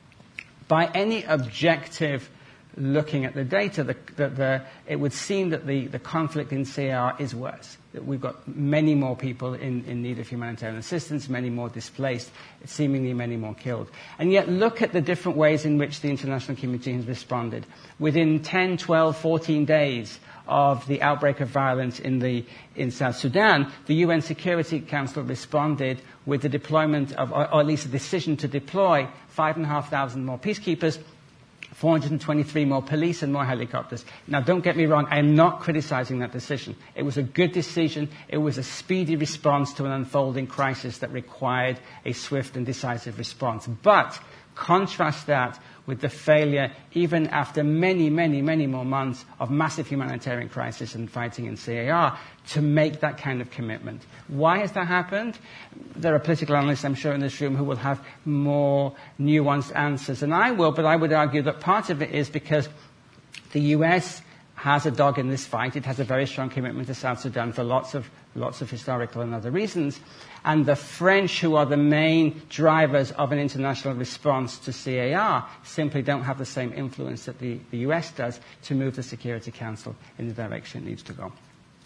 By any objective looking at the data, the, the, the, it would seem that the, the conflict in C A R is worse. That we've got many more people in, in need of humanitarian assistance, many more displaced, seemingly many more killed. And yet look at the different ways in which the international community has responded. Within ten, twelve, fourteen days of the outbreak of violence in, the, in South Sudan, the U N Security Council responded with the deployment of, or, or at least a decision to deploy five and a half thousand more peacekeepers, four hundred twenty-three more police and more helicopters. Now, don't get me wrong, I am not criticizing that decision. It was a good decision. It was a speedy response to an unfolding crisis that required a swift and decisive response. But Contrast that with the failure, even after many, many, many more months of massive humanitarian crisis and fighting in C A R, to make that kind of commitment. Why has that happened? There are political analysts, I'm sure, in this room who will have more nuanced answers than I will, but I would argue that part of it is because the U S has a dog in this fight. It has a very strong commitment to South Sudan for lots of lots of historical and other reasons. And the French, who are the main drivers of an international response to C A R, simply don't have the same influence that the, the U S does to move the Security Council in the direction it needs to go.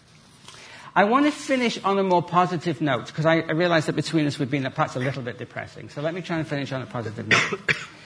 I want to finish on a more positive note, because I, I realize that between us we've been perhaps a little bit depressing. So let me try and finish on a positive note.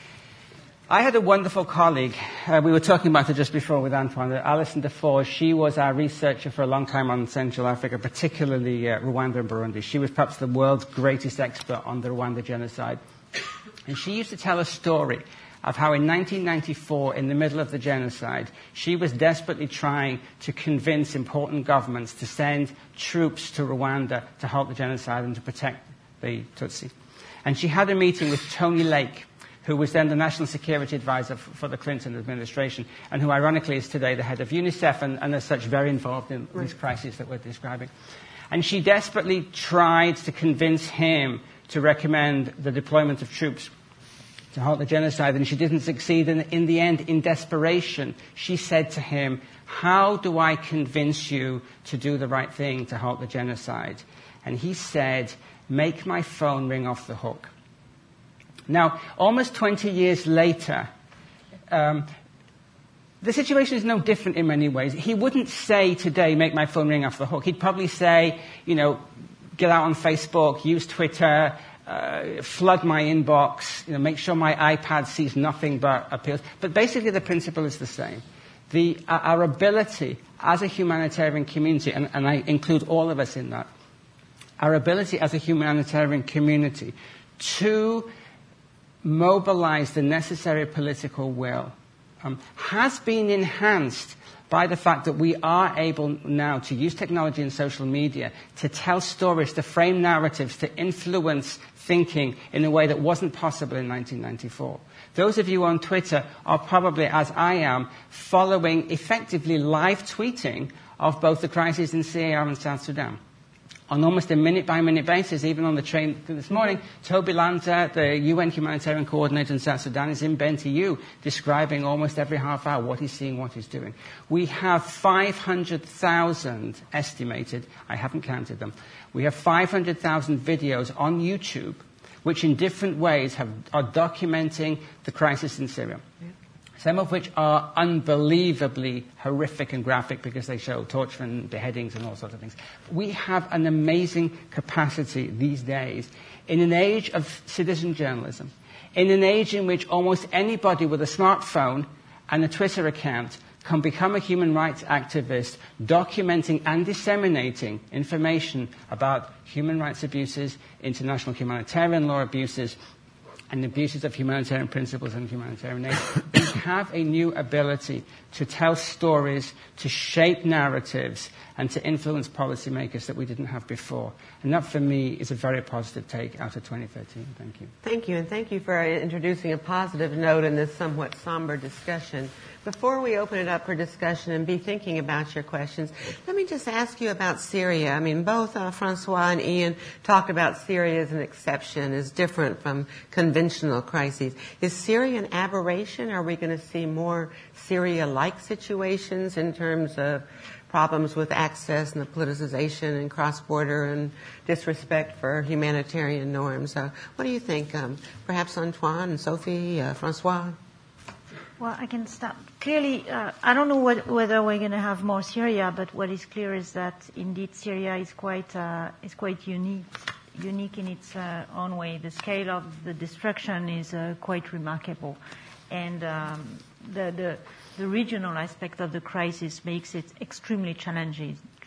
I had a wonderful colleague. Uh, we were talking about her just before with Antoine, Alison Defoe. She was our researcher for a long time on Central Africa, particularly uh, Rwanda and Burundi. She was perhaps the world's greatest expert on the Rwanda genocide. And she used to tell a story of how in nineteen ninety-four, in the middle of the genocide, she was desperately trying to convince important governments to send troops to Rwanda to halt the genocide and to protect the Tutsi. And she had a meeting with Tony Lake, who was then the National Security Advisor for the Clinton administration, and who ironically is today the head of UNICEF and, and as such very involved in right. this crisis that we're describing. And she desperately tried to convince him to recommend the deployment of troops to halt the genocide, and she didn't succeed. And in the end, in desperation, she said to him, "How do I convince you to do the right thing to halt the genocide?" And he said, "Make my phone ring off the hook." Now, almost twenty years later, um, the situation is no different in many ways. He wouldn't say today, "Make my phone ring off the hook." He'd probably say, you know, get out on Facebook, use Twitter, uh, flood my inbox, you know, make sure my iPad sees nothing but appeals. But basically the principle is the same. The, uh, our ability as a humanitarian community, and, and I include all of us in that, our ability as a humanitarian community to mobilize the necessary political will um, has been enhanced by the fact that we are able now to use technology and social media to tell stories, to frame narratives, to influence thinking in a way that wasn't possible in nineteen ninety-four. Those of you on Twitter are probably, as I am, following effectively live tweeting of both the crises in C A R and South Sudan. On almost a minute-by-minute basis, even on the train this morning, Toby Lanza, the U N humanitarian coordinator in South Sudan, is in Bentiu describing almost every half hour what he's seeing, what he's doing. We have five hundred thousand estimated, I haven't counted them, we have five hundred thousand videos on YouTube which in different ways have, are documenting the crisis in Syria. Yeah. Some of which are unbelievably horrific and graphic because they show torture and beheadings and all sorts of things. We have an amazing capacity these days in an age of citizen journalism, in an age in which almost anybody with a smartphone and a Twitter account can become a human rights activist, documenting and disseminating information about human rights abuses, international humanitarian law abuses, and abuses of humanitarian principles and humanitarian aid. We have a new ability to tell stories, to shape narratives, and to influence policymakers that we didn't have before. And that, for me, is a very positive take out of twenty thirteen. Thank you. Thank you, and thank you for introducing a positive note in this somewhat somber discussion. Before we open it up for discussion and be thinking about your questions, let me just ask you about Syria. I mean, both uh, Francois and Ian talked about Syria as an exception, as different from conventional crises. Is Syria an aberration? Are we going to see more Syria-like situations in terms of problems with access and the politicization and cross-border and disrespect for humanitarian norms? Uh, what do you think? Um, perhaps Antoine and Sophie, uh, Francois? Well, I can start. Clearly, uh, I don't know what, whether we're going to have more Syria, but what is clear is that indeed Syria is quite uh, is quite unique, unique in its uh, own way. The scale of the destruction is uh, quite remarkable, and um, the, the the regional aspect of the crisis makes it extremely challenging.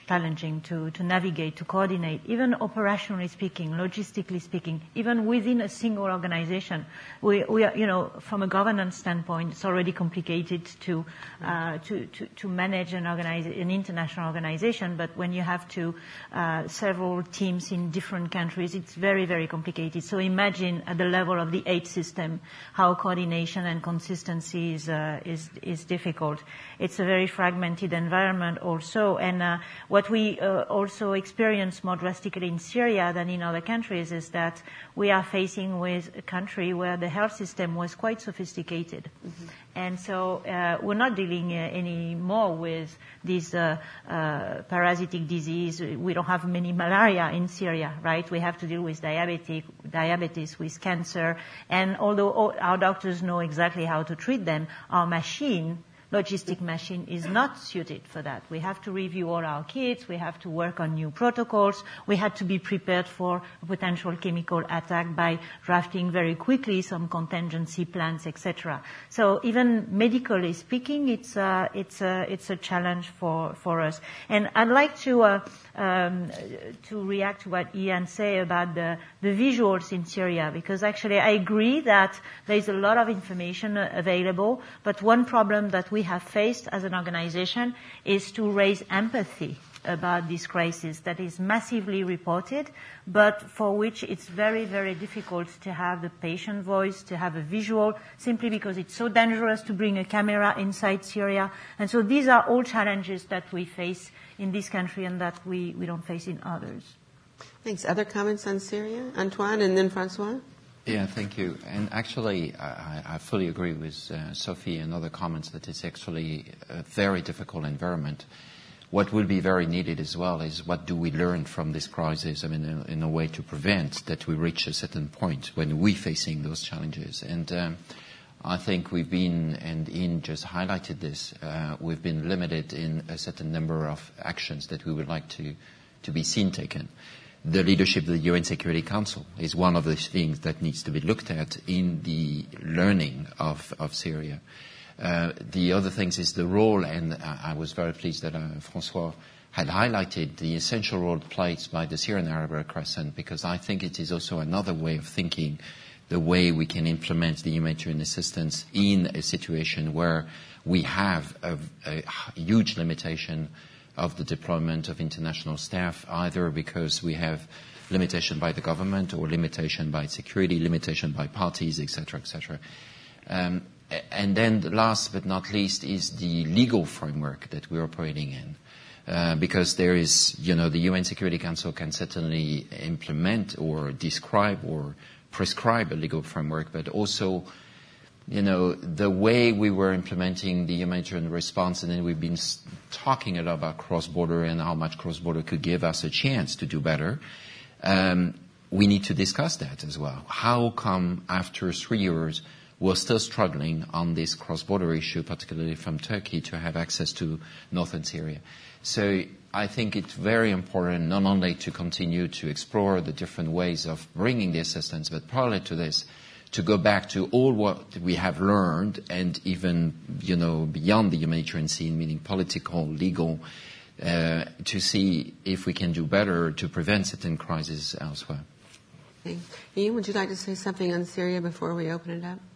challenging to, to navigate, to coordinate, even operationally speaking, logistically speaking, even within a single organization. We, we are, you know, from a governance standpoint, it's already complicated to, uh, to, to, to manage an, organiza- an international organization, but when you have to, uh, several teams in different countries, it's very, very complicated. So imagine at the level of the aid system, how coordination and consistency is, uh, is, is difficult. It's a very fragmented environment also, and uh, what we uh, also experience more drastically in Syria than in other countries is that we are facing with a country where the health system was quite sophisticated. Mm-hmm. And so uh, we're not dealing uh, anymore with this uh, uh, parasitic disease. We don't have many malaria in Syria, right? We have to deal with diabetic, diabetes, with cancer, and although all our doctors know exactly how to treat them, our machine logistic machine is not suited for that. We have to review all our kits. We have to work on new protocols. We had to be prepared for a potential chemical attack by drafting very quickly some contingency plans, et cetera. So even medically speaking, it's a, it's a, it's a challenge for, for us. And I'd like to, uh, um, to react to what Ian said about the, the visuals in Syria, because actually I agree that there's a lot of information available, but one problem that we we have faced as an organization is to raise empathy about this crisis that is massively reported, but for which it's very, very difficult to have the patient voice, to have a visual, simply because it's so dangerous to bring a camera inside Syria. And so these are all challenges that we face in this country and that we, we don't face in others. Thanks. Other comments on Syria? Antoine and then Francois? Yeah, thank you. And actually, I, I fully agree with uh, Sophie and other comments that it's actually a very difficult environment. What will be very needed as well is what do we learn from this crisis, I mean, in, in a way to prevent that we reach a certain point when we're facing those challenges. And um, I think we've been, and Ian just highlighted this, uh, we've been limited in a certain number of actions that we would like to, to be seen taken. The leadership of the U N Security Council is one of the things that needs to be looked at in the learning of, of Syria. Uh, the other things is the role, and I, I was very pleased that uh, Francois had highlighted the essential role played by the Syrian Arab Red Crescent, because I think it is also another way of thinking the way we can implement the humanitarian assistance in a situation where we have a, a huge limitation of the deployment of international staff, either because we have limitation by the government or limitation by security, limitation by parties, et cetera, et cetera. Um, and then the last but not least is the legal framework that we're operating in. Uh, because there is, you know, the U N Security Council can certainly implement or describe or prescribe a legal framework, but also you know, the way we were implementing the humanitarian response, and then we've been talking a lot about cross-border and how much cross-border could give us a chance to do better. Um, we need to discuss that as well. How come after three years we're still struggling on this cross-border issue, particularly from Turkey, to have access to northern Syria? So I think it's very important not only to continue to explore the different ways of bringing the assistance, but parallel to this, to go back to all what we have learned and even, you know, beyond the humanitarian scene, meaning political, legal, uh, to see if we can do better to prevent certain crises elsewhere. Okay. Ian, would you like to say something on Syria before we open it up?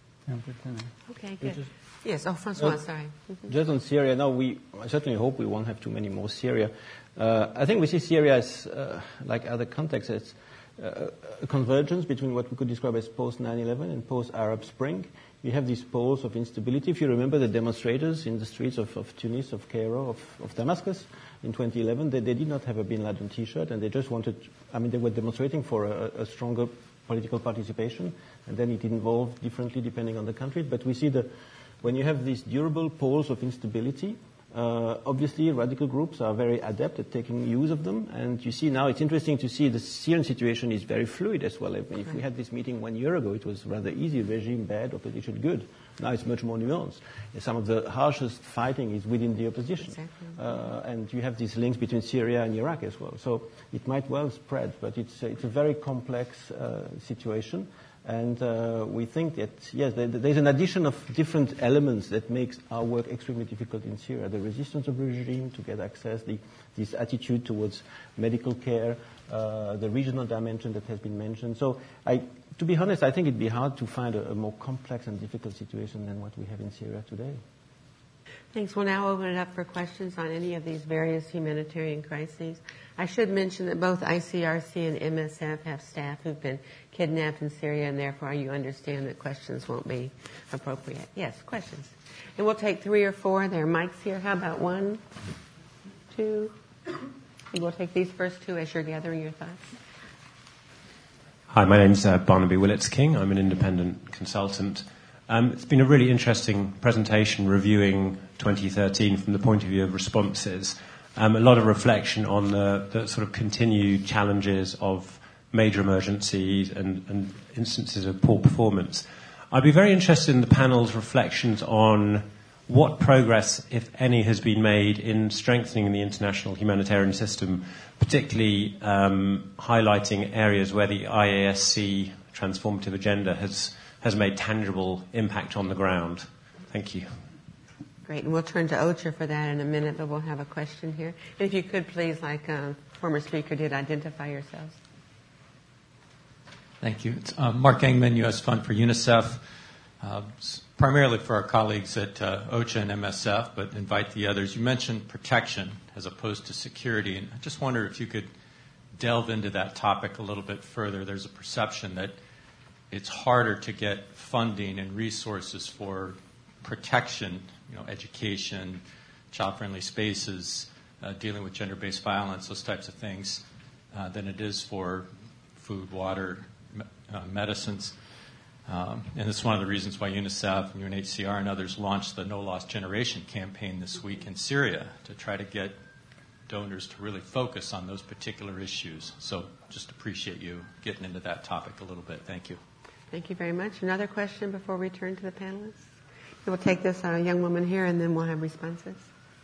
Okay, good. Just, yes, oh, Francois, uh, sorry. Mm-hmm. Just on Syria, no, we I certainly hope we won't have too many more Syria. Uh, I think we see Syria as, uh, like other contexts, it's Uh, a convergence between what we could describe as post nine eleven and post-Arab Spring. You have these poles of instability. If you remember the demonstrators in the streets of, of Tunis, of Cairo, of, of Damascus in twenty eleven, they, they did not have a Bin Laden T-shirt, and they just wanted, I mean, they were demonstrating for a, a stronger political participation, and then it evolved differently depending on the country. But we see that when you have these durable poles of instability, Uh, obviously, radical groups are very adept at taking use of them, and you see now it's interesting to see the Syrian situation is very fluid as well. If, if we had this meeting one year ago, it was rather easy, regime bad, opposition good. Now it's much more nuanced. Some of the harshest fighting is within the opposition. Exactly. Uh, and you have these links between Syria and Iraq as well. So it might well spread, but it's, uh, it's a very complex uh, situation. And uh, we think that, yes, there, there's an addition of different elements that makes our work extremely difficult in Syria. The resistance of the regime to get access, the, this attitude towards medical care, uh, the regional dimension that has been mentioned. So I, to be honest, I think it'd be hard to find a, a more complex and difficult situation than what we have in Syria today. Thanks. We'll now open it up for questions on any of these various humanitarian crises. I should mention that both I C R C and M S F have staff who've been kidnapped in Syria, and therefore you understand that questions won't be appropriate. Yes, questions. And we'll take three or four. There are mics here. How about one, two? And we'll take these first two as you're gathering your thoughts. Hi, my name's uh, Barnaby Willits-King. I'm an independent consultant. Um, it's been a really interesting presentation reviewing twenty thirteen from the point of view of responses. Um, a lot of reflection on the, the sort of continued challenges of major emergencies and, and instances of poor performance. I'd be very interested in the panel's reflections on what progress, if any, has been made in strengthening the international humanitarian system, particularly um, highlighting areas where the I A S C transformative agenda has has made tangible impact on the ground. Thank you. Great, and we'll turn to OCHA for that in a minute, but we'll have a question here. And if you could please, like uh, former speaker did, identify yourselves. Thank you. It's uh, Mark Engman, U S Fund for UNICEF, uh, primarily for our colleagues at uh, OCHA and M S F, but invite the others. You mentioned protection as opposed to security, and I just wonder if you could delve into that topic a little bit further. There's a perception that it's harder to get funding and resources for protection, you know, education, child-friendly spaces, uh, dealing with gender-based violence, those types of things, uh, than it is for food, water, me- uh, medicines. Um, and it's one of the reasons why UNICEF and U N H C R and others launched the No Lost Generation campaign this week in Syria to try to get donors to really focus on those particular issues. So just appreciate you getting into that topic a little bit. Thank you. Thank you very much. Another question before we turn to the panelists? We'll take this uh, young woman here, and then we'll have responses.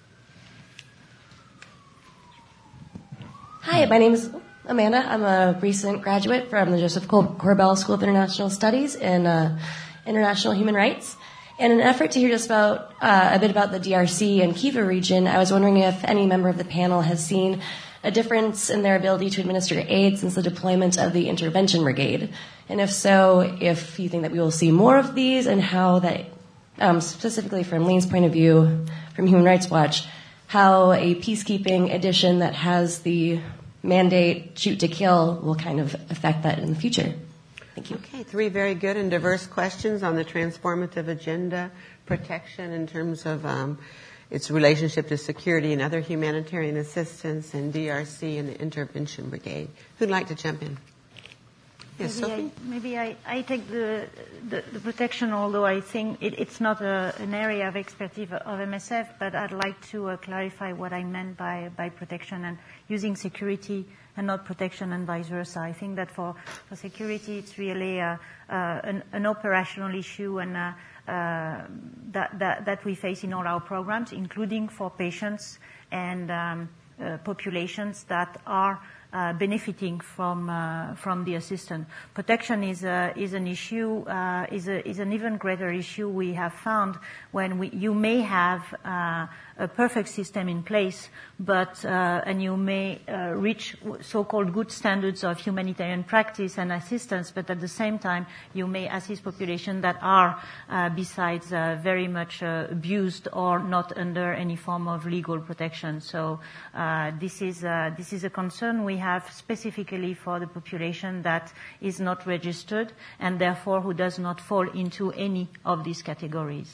Hi, my name is Amanda. I'm a recent graduate from the Joseph Corbell School of International Studies in uh, International Human Rights. In an effort to hear just about uh, a bit about the D R C and Kivu region, I was wondering if any member of the panel has seen a difference in their ability to administer aid since the deployment of the intervention brigade. And if so, if you think that we will see more of these, and how that, um, specifically from Lean's point of view, from Human Rights Watch, how a peacekeeping edition that has the mandate shoot to kill will kind of affect that in the future. Thank you. Okay, three very good and diverse questions on the transformative agenda, protection in terms of um, its relationship to security and other humanitarian assistance, and D R C and the intervention brigade. Who'd like to jump in? Yes, maybe Sophie? I, maybe I, I take the, the, the protection, although I think it, it's not a, an area of expertise of M S F, but I'd like to uh, clarify what I meant by, by protection and using security and not protection and vice versa. I think that for, for security, it's really uh, uh, an, an operational issue and uh, uh, that, that, that we face in all our programs, including for patients and um, uh, populations that are Uh, benefiting from uh, from the assistance. Protection is a, is an issue, uh, is a, is an even greater issue we have found when we, you may have uh, a perfect system in place, but uh, and you may uh, reach so-called good standards of humanitarian practice and assistance, but at the same time you may assist populations that are uh, besides uh, very much uh, abused or not under any form of legal protection. So uh, this is uh, this is a concern we have specifically for the population that is not registered and therefore who does not fall into any of these categories.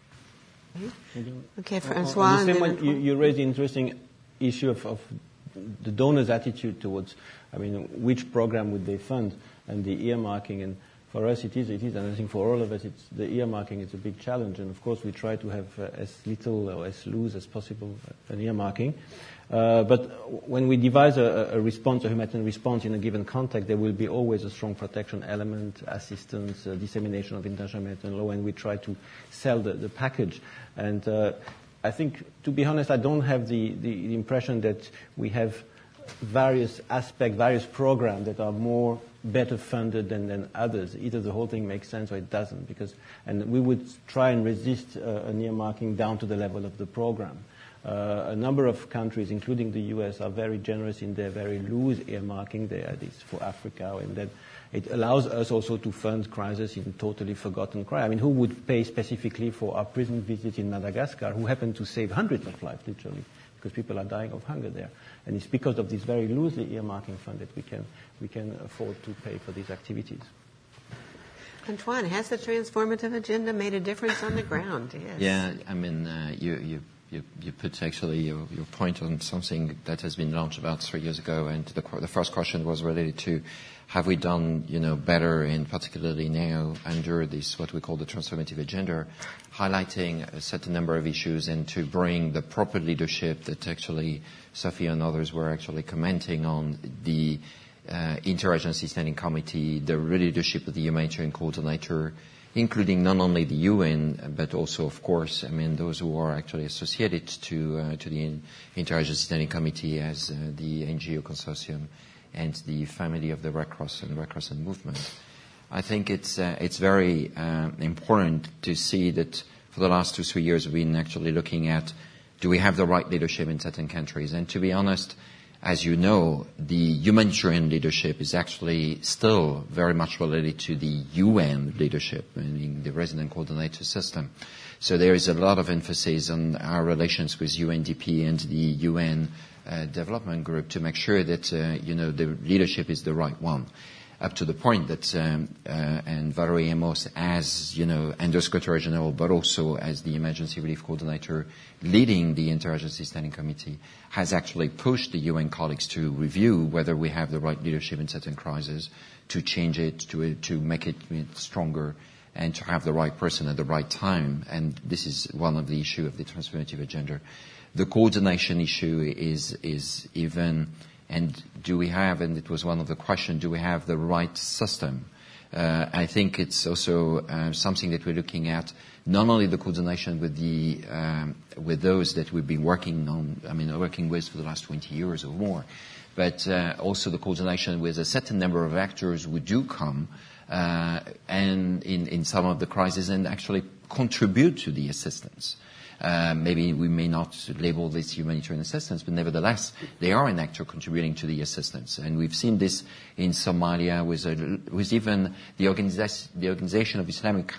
Okay, Francois. On the same one, you, you raised the interesting issue of, of the donors' attitude towards, I mean, which program would they fund, and the earmarking. And for us, it is, it is, and I think for all of us, it's the earmarking is a big challenge. And of course, we try to have uh, as little or as loose as possible uh, an earmarking. Uh, but when we devise a, a response, a humanitarian response in a given context, there will be always a strong protection element, assistance, uh, dissemination of international humanitarian law, and we try to sell the, the package. And uh, I think, to be honest, I don't have the, the, the impression that we have various aspects, various programs that are more better funded than, than others. Either the whole thing makes sense or it doesn't. Because, and we would try and resist uh, an earmarking down to the level of the program. Uh, a number of countries, including the U S, are very generous in their very loose earmarking. They are this for Africa, and then it allows us also to fund crises in totally forgotten crime. I mean, who would pay specifically for our prison visits in Madagascar, who happen to save hundreds of lives, literally, because people are dying of hunger there. And it's because of this very loosely earmarking fund that we can we can afford to pay for these activities. Antoine, has the transformative agenda made a difference on the ground? Yes. Yeah, I mean, uh, you, you you you put actually your, your point on something that has been launched about three years ago, and the, the first question was related to have we done, you know, better, and particularly now under this what we call the transformative agenda, highlighting a certain number of issues and to bring the proper leadership that actually Sophie and others were actually commenting on, the uh, interagency standing committee, the leadership of the humanitarian coordinator, including not only the U N, but also, of course, I mean, those who are actually associated to uh, to the Interagency Standing Committee as uh, the N G O consortium and the family of the Red Cross and Red Crescent movement. I think it's uh, it's very uh, important to see that for the last two, three years we've been actually looking at, do we have the right leadership in certain countries? And to be honest, as you know, the humanitarian leadership is actually still very much related to the U N leadership, meaning the resident coordinator system. So there is a lot of emphasis on our relations with U N D P and the U N uh, Development Group to make sure that, uh, you know, the leadership is the right one. Up to the point that, um, uh, and Valerie Amos, as, you know, Undersecretary General, but also as the Emergency Relief Coordinator leading the Interagency Standing Committee, has actually pushed the U N colleagues to review whether we have the right leadership in certain crises, to change it, to, to make it stronger, and to have the right person at the right time. And this is one of the issues of the transformative agenda. The coordination issue is, is even, and do we have, and it was one of the questions, do we have the right system? Uh, I think it's also uh, something that we're looking at, not only the coordination with the um, with those that we've been working on, I mean, working with for the last twenty years or more, but uh, also the coordination with a certain number of actors who do come uh, and in, in some of the crises and actually contribute to the assistance. Uh, maybe we may not label this humanitarian assistance, but nevertheless, they are an actor contributing to the assistance. And we've seen this in Somalia with, a, with even the, organiza- the Organization of Islamic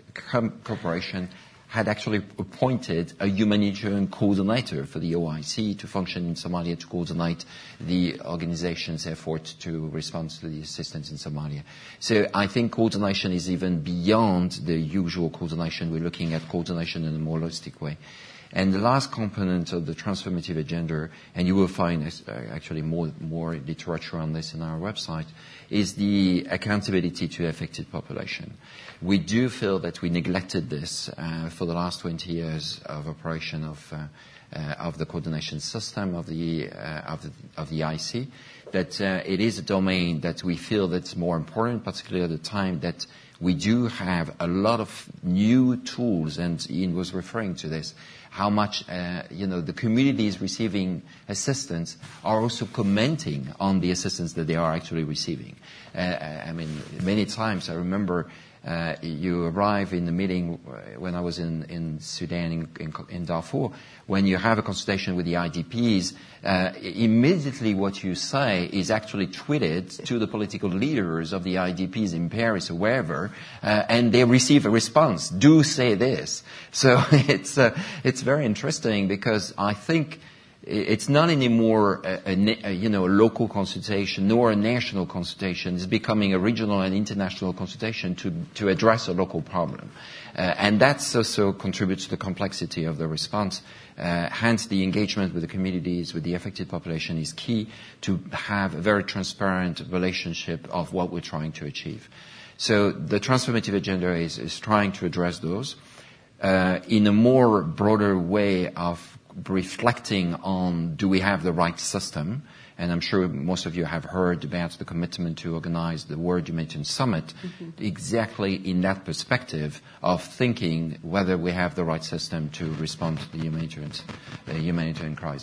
Cooperation had actually appointed a humanitarian coordinator for the O I C to function in Somalia to coordinate the organization's effort to respond to the assistance in Somalia. So I think coordination is even beyond the usual coordination. We're looking at coordination in a more holistic way. And the last component of the transformative agenda, and you will find uh, actually more, more literature on this in our website, is the accountability to affected population. We do feel that we neglected this uh, for the last twenty years of operation of uh, uh, of the coordination system of the uh, of the of the I C. That uh, it is a domain that we feel that's more important, particularly at the time that we do have a lot of new tools, and Ian was referring to this. How much, uh, you know, the communities receiving assistance are also commenting on the assistance that they are actually receiving. Uh, I mean, many times I remember uh, you arrive in the meeting when I was in, in Sudan, in, in, in Darfur, when you have a consultation with the I D Ps, uh, immediately what you say is actually tweeted to the political leaders of the I D Ps in Paris or wherever, uh, and they receive a response. Do say this. So it's uh, it's very interesting because I think it's not anymore a, a, a you know a local consultation nor a national consultation. It's becoming a regional and international consultation to to address a local problem, uh, and that also contributes to the complexity of the response. Uh, hence, the engagement with the communities, with the affected population, is key to have a very transparent relationship of what we're trying to achieve. So the transformative agenda is, is trying to address those uh, in a more broader way of reflecting on, do we have the right system? And I'm sure most of you have heard about the commitment to organize the World Humanitarian Summit, mm-hmm. exactly in that perspective of thinking whether we have the right system to respond to the humanitarian, uh, humanitarian crisis.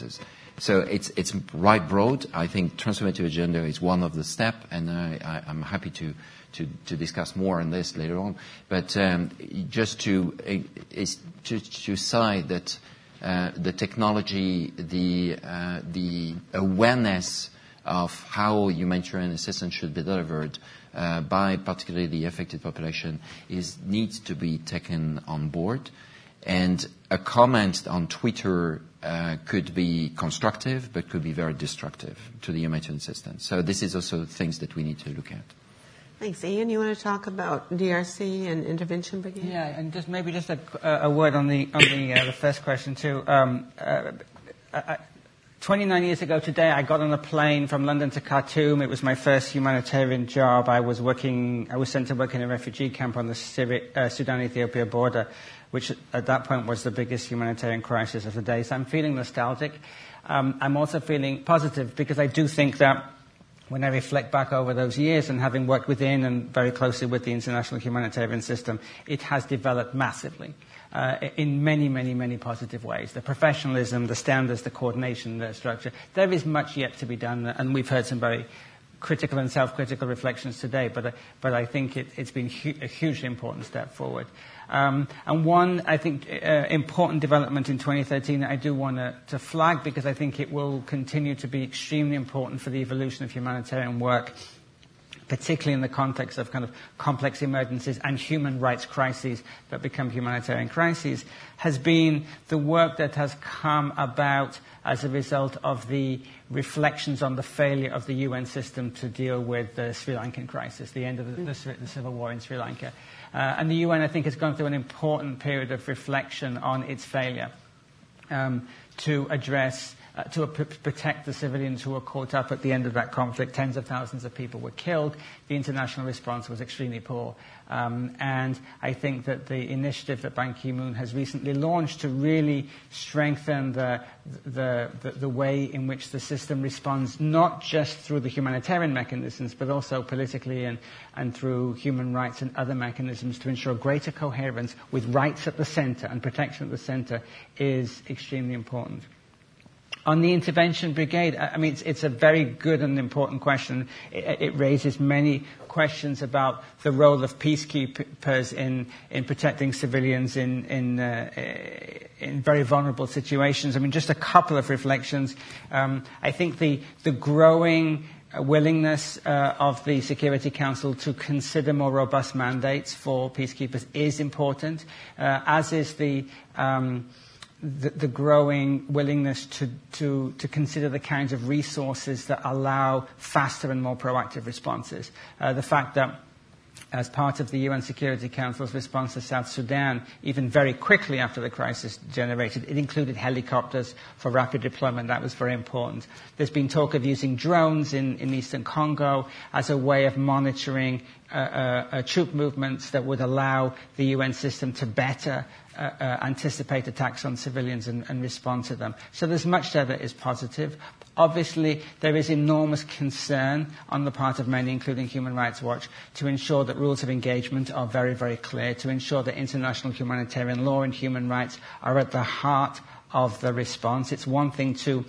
so it's it's right broad. I think transformative agenda is one of the steps, and I, I, I'm happy to, to, to discuss more on this later on. But um, just to, is to to say that uh, the technology, the uh, the awareness of how humanitarian assistance should be delivered uh, by particularly the affected population is needs to be taken on board. And a comment on Twitter uh, could be constructive, but could be very destructive to the humanitarian assistance. So this is also things that we need to look at. Thanks. Ian, you want to talk about D R C and intervention brigade? Yeah, and just maybe just a, a word on the on the, uh, the first question too. Um, uh, I, twenty-nine years ago today, I got on a plane from London to Khartoum. It was my first humanitarian job. I was working. I was sent to work in a refugee camp on the Syri- uh, Sudan-Ethiopia border, which at that point was the biggest humanitarian crisis of the day. So I'm feeling nostalgic. Um, I'm also feeling positive because I do think that when I reflect back over those years and having worked within and very closely with the international humanitarian system, it has developed massively uh, in many, many, many positive ways. The professionalism, the standards, the coordination, the structure. There is much yet to be done, and we've heard some very critical and self-critical reflections today, but, uh, but I think it, it's been hu- a hugely important step forward. Um, and one, I think, uh, important development in twenty thirteen that I do want to, to flag because I think it will continue to be extremely important for the evolution of humanitarian work, particularly in the context of kind of complex emergencies and human rights crises that become humanitarian crises, has been the work that has come about as a result of the reflections on the failure of the U N system to deal with the Sri Lankan crisis, the end of the, the, the civil war in Sri Lanka. Uh, and the U N, I think, has gone through an important period of reflection on its failure um, to address, uh, to p- protect the civilians who were caught up at the end of that conflict. Tens of thousands of people were killed. The international response was extremely poor. Um, and I think that the initiative that Ban Ki-moon has recently launched to really strengthen the, the, the, the way in which the system responds, not just through the humanitarian mechanisms, but also politically and, and through human rights and other mechanisms to ensure greater coherence with rights at the center and protection at the center, is extremely important. On the intervention brigade, I mean, it's, it's a very good and important question. It, it raises many questions about the role of peacekeepers in, in protecting civilians in, in, uh, in very vulnerable situations. I mean, just a couple of reflections. Um, I think the, the growing willingness uh, of the Security Council to consider more robust mandates for peacekeepers is important, uh, as is the... Um, The, the growing willingness to, to, to consider the kinds of resources that allow faster and more proactive responses. Uh, the fact that as part of the U N Security Council's response to South Sudan, even very quickly after the crisis generated, it included helicopters for rapid deployment. That was very important. There's been talk of using drones in, in eastern Congo as a way of monitoring uh, uh, uh, troop movements that would allow the U N system to better Uh, uh, anticipate attacks on civilians and, and respond to them. So there's much there that is positive. Obviously, there is enormous concern on the part of many, including Human Rights Watch, to ensure that rules of engagement are very, very clear, to ensure that international humanitarian law and human rights are at the heart of the response. It's one thing to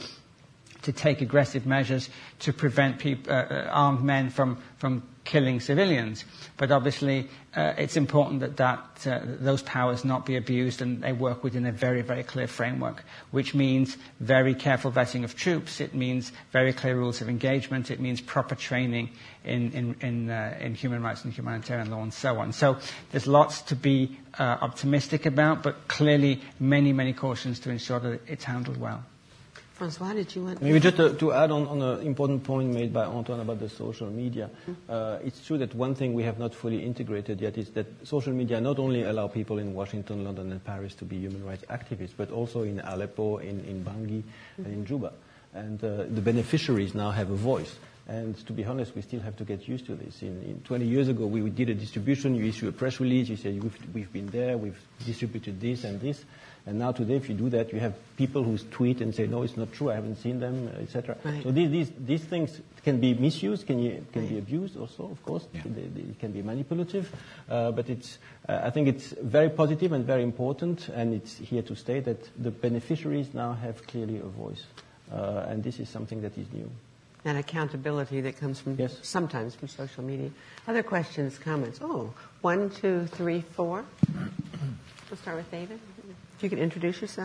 to take aggressive measures to prevent peop- uh, armed men from, from killing civilians. But obviously, uh, it's important that, that uh, those powers not be abused and they work within a very, very clear framework, which means very careful vetting of troops. It means very clear rules of engagement. It means proper training in, in, in, uh, in human rights and humanitarian law and so on. So there's lots to be uh, optimistic about, but clearly many, many cautions to ensure that it's handled well. Francois, did you want to... Maybe just to, to add on, on an important point made by Antoine about the social media. Uh, it's true that one thing we have not fully integrated yet is that social media not only allow people in Washington, London, and Paris to be human rights activists, but also in Aleppo, in, in Bangui, mm-hmm. and in Juba. And uh, the beneficiaries now have a voice. And to be honest, we still have to get used to this. In, in twenty years ago, we did a distribution. You issue a press release. You say, we've, we've been there. We've distributed this and this. And now today, if you do that, you have people who tweet and say, no, it's not true, I haven't seen them, et cetera. Right. So these, these, these things can be misused, can, you, can right. be abused also, of course. Yeah. They, they, it can be manipulative. Uh, but it's, uh, I think it's very positive and very important, and it's here to stay that the beneficiaries now have clearly a voice. Uh, and this is something that is new. And accountability that comes from yes. sometimes from social media. Other questions, comments? Oh, one, two, three, four. We'll start with David. If you could introduce yourself.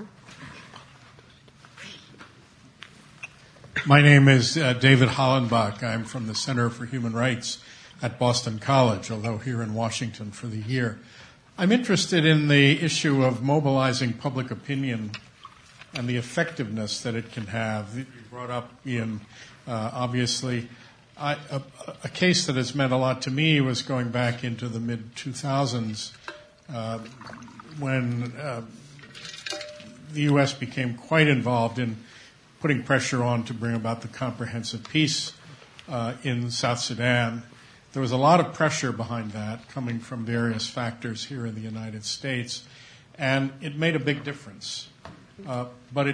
My name is uh, David Hollenbach. I'm from the Center for Human Rights at Boston College, although here in Washington for the year. I'm interested in the issue of mobilizing public opinion and the effectiveness that it can have. You brought up, Ian, uh, obviously, I, a, a case that has meant a lot to me was going back into the mid two thousands uh, when uh, the U S became quite involved in putting pressure on to bring about the comprehensive peace uh, in South Sudan. There was a lot of pressure behind that coming from various factors here in the United States, and it made a big difference. Uh, but it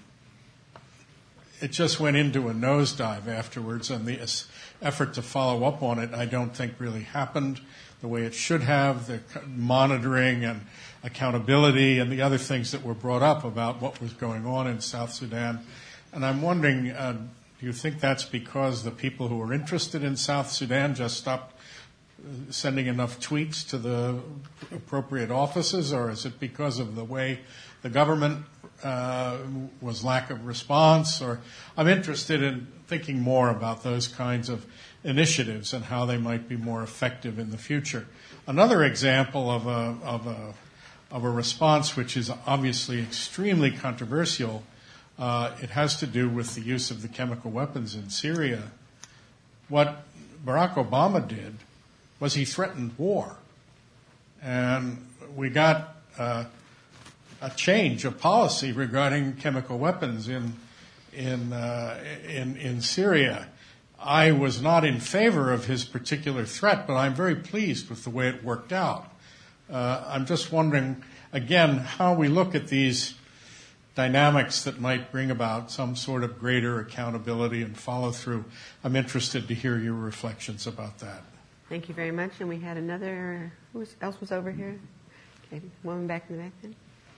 it just went into a nosedive afterwards, and the effort to follow up on it I don't think really happened the way it should have. The monitoring and accountability and the other things that were brought up about what was going on in South Sudan. And I'm wondering, uh, do you think that's because the people who were interested in South Sudan just stopped sending enough tweets to the appropriate offices, or is it because of the way the government uh, was lack of response? Or I'm interested in thinking more about those kinds of initiatives and how they might be more effective in the future. Another example of a of a of a response which is obviously extremely controversial, uh, it has to do with the use of the chemical weapons in Syria. What Barack Obama did was he threatened war. And we got uh, a change of policy regarding chemical weapons in in, uh, in in Syria. I was not in favor of his particular threat, but I'm very pleased with the way it worked out. Uh, I'm just wondering, again, how we look at these dynamics that might bring about some sort of greater accountability and follow-through. I'm interested to hear your reflections about that. Thank you very much. And we had another, who else was over here? Okay, woman back in the back then.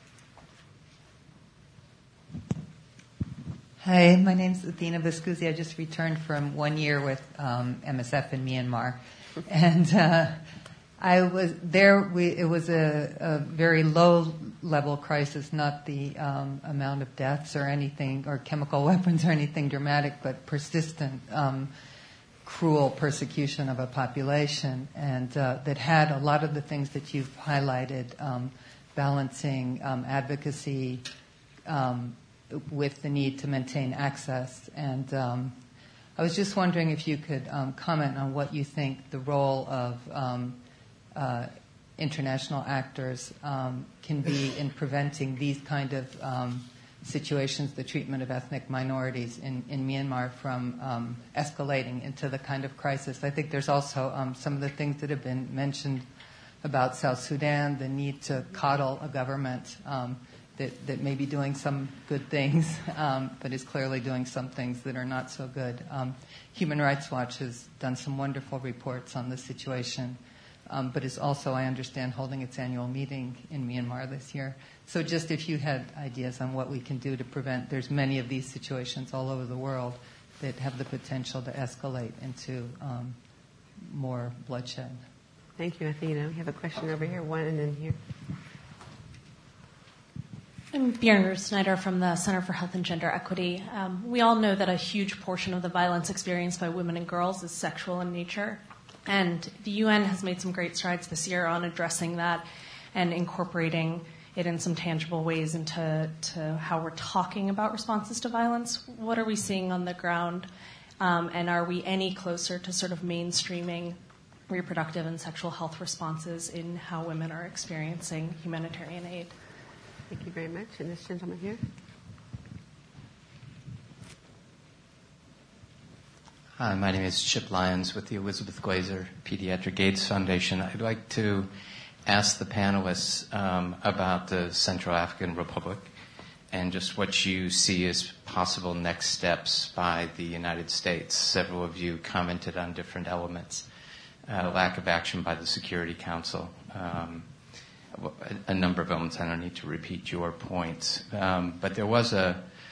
Hi, my name is Athena Viscusi. I just returned from one year with um, M S F in Myanmar. And uh, I was there, we, it was a, a very low-level crisis, not the um, amount of deaths or anything, or chemical weapons or anything dramatic, but persistent, um, cruel persecution of a population, and uh, that had a lot of the things that you've highlighted, um, balancing um, advocacy, um, with the need to maintain access. And um, I was just wondering if you could um, comment on what you think the role of um, uh, international actors um, can be in preventing these kind of um, situations, the treatment of ethnic minorities in, in Myanmar, from um, escalating into the kind of crisis. I think there's also um, some of the things that have been mentioned about South Sudan, the need to coddle a government um, That, that may be doing some good things, um, but is clearly doing some things that are not so good. Um, Human Rights Watch has done some wonderful reports on the situation, um, but is also, I understand, holding its annual meeting in Myanmar this year. So just if you had ideas on what we can do to prevent, there's many of these situations all over the world that have the potential to escalate into um, more bloodshed. Thank you, Athena. We have a question over here, one and then here. I'm Bjorn Ruth-Snyder from the Center for Health and Gender Equity. Um, we all know that a huge portion of the violence experienced by women and girls is sexual in nature. And the U N has made some great strides this year on addressing that and incorporating it in some tangible ways into to how we're talking about responses to violence. What are we seeing on the ground? Um, and are we any closer to sort of mainstreaming reproductive and sexual health responses in how women are experiencing humanitarian aid? Thank you very much. And this gentleman here. Hi, my name is Chip Lyons with the Elizabeth Glaser Pediatric AIDS Foundation. I'd like to ask the panelists um, about the Central African Republic and just what you see as possible next steps by the United States. Several of you commented on different elements. Uh, lack of action by the Security Council. Um, a number of elements. I don't need to repeat your points. Um, but there was a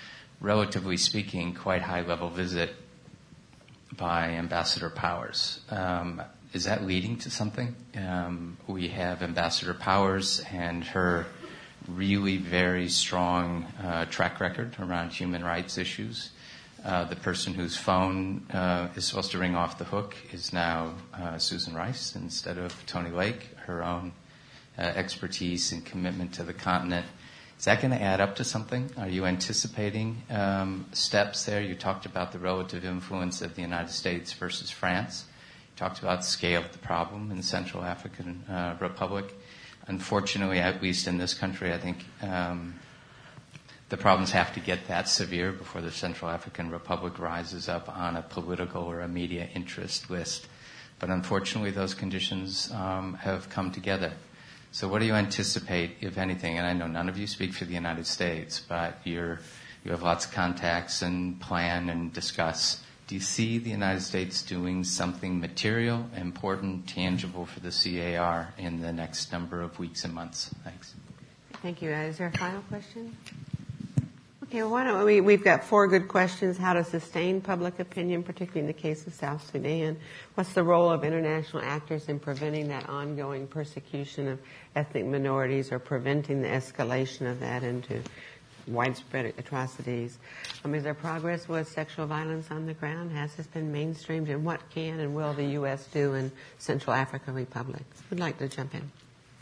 relatively speaking, quite high-level visit by Ambassador Powers. Um, is that leading to something? Um, we have Ambassador Powers and her really very strong uh, track record around human rights issues. Uh, the person whose phone uh, is supposed to ring off the hook is now uh, Susan Rice instead of Tony Lake. Her own uh, expertise and commitment to the continent. Is that going to add up to something? Are you anticipating um, steps there? You talked about the relative influence of the United States versus France. You talked about the scale of the problem in the Central African uh, Republic. Unfortunately, at least in this country, I think um, the problems have to get that severe before the Central African Republic rises up on a political or a media interest list. But unfortunately, those conditions um, have come together. So what do you anticipate, if anything? And I know none of you speak for the United States, but you're, you have lots of contacts and plan and discuss. Do you see the United States doing something material, important, tangible for the C A R in the next number of weeks and months? Thanks. Thank you. Uh, is there a final question? Okay, well, why don't we, we've got four good questions. How to sustain public opinion, particularly in the case of South Sudan. What's the role of international actors in preventing that ongoing persecution of ethnic minorities or preventing the escalation of that into widespread atrocities? Um, is there progress with sexual violence on the ground? Has this been mainstreamed? And what can and will the U S do in Central African Republic? Who'd like to jump in?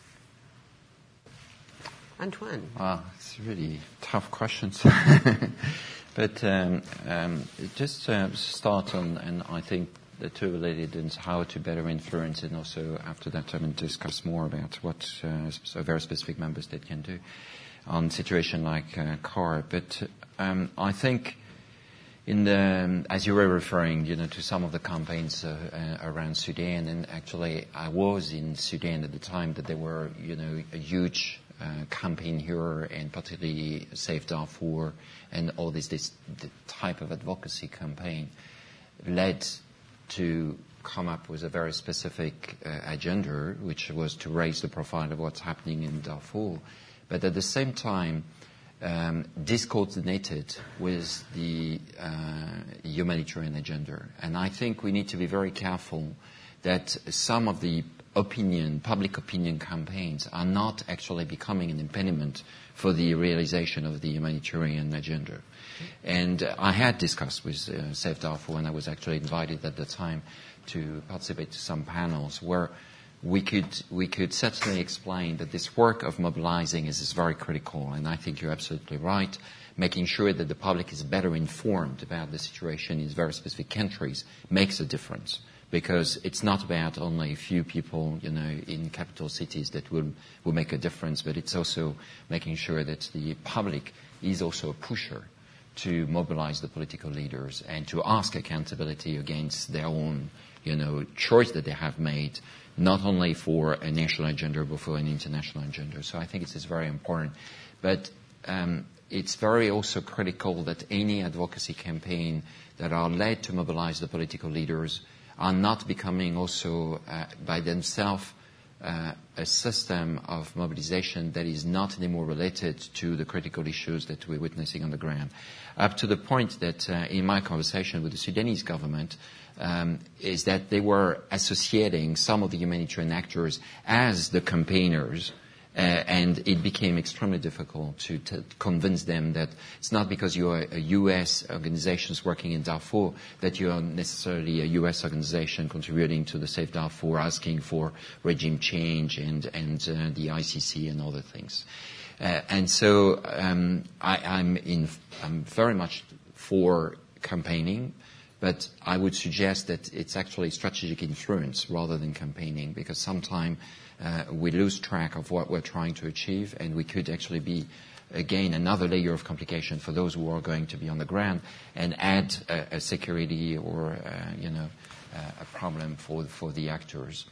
Antoine. Wow, it's really tough questions. But um, um, just uh, start on, and I think the two related in how to better influence, and also after that I mean discuss more about what uh, a very specific member state can do on a situation like uh, C A R. But um, I think in the, as you were referring, you know, to some of the campaigns uh, uh, around Sudan, and actually I was in Sudan at the time that there were, you know, a huge Uh, campaign here, and particularly Save Darfur, and all this, this the type of advocacy campaign led to come up with a very specific uh, agenda, which was to raise the profile of what's happening in Darfur, but at the same time um, discoordinated with the uh, humanitarian agenda. And I think we need to be very careful that some of the opinion, public opinion campaigns are not actually becoming an impediment for the realization of the humanitarian agenda. And uh, I had discussed with uh, Save Darfur, and I was actually invited at the time to participate to some panels where we could we could certainly explain that this work of mobilizing is, is very critical, and I think you're absolutely right. Making sure that the public is better informed about the situation in very specific countries makes a difference. Because it's not about only a few people, you know, in capital cities that will, will make a difference, but it's also making sure that the public is also a pusher to mobilize the political leaders and to ask accountability against their own, you know, choice that they have made, not only for a national agenda, but for an international agenda. So I think it is very important. But um, it's very also critical that any advocacy campaign that are led to mobilize the political leaders are not becoming also uh, by themselves uh, a system of mobilization that is not anymore related to the critical issues that we're witnessing on the ground. Up to the point that uh, in my conversation with the Sudanese government um, is that they were associating some of the humanitarian actors as the campaigners. Uh, and it became extremely difficult to, to convince them that it's not because you are a U S organization working in Darfur that you are necessarily a U S organization contributing to the Save Darfur, asking for regime change and, and uh, the I C C and other things. Uh, and so um, I, I'm, in, I'm very much for campaigning, but I would suggest that it's actually strategic influence rather than campaigning, because sometimes Uh, we lose track of what we're trying to achieve, and we could actually be, again, another layer of complication for those who are going to be on the ground, and add a, a security or, uh, you know, uh, a problem for for the actors.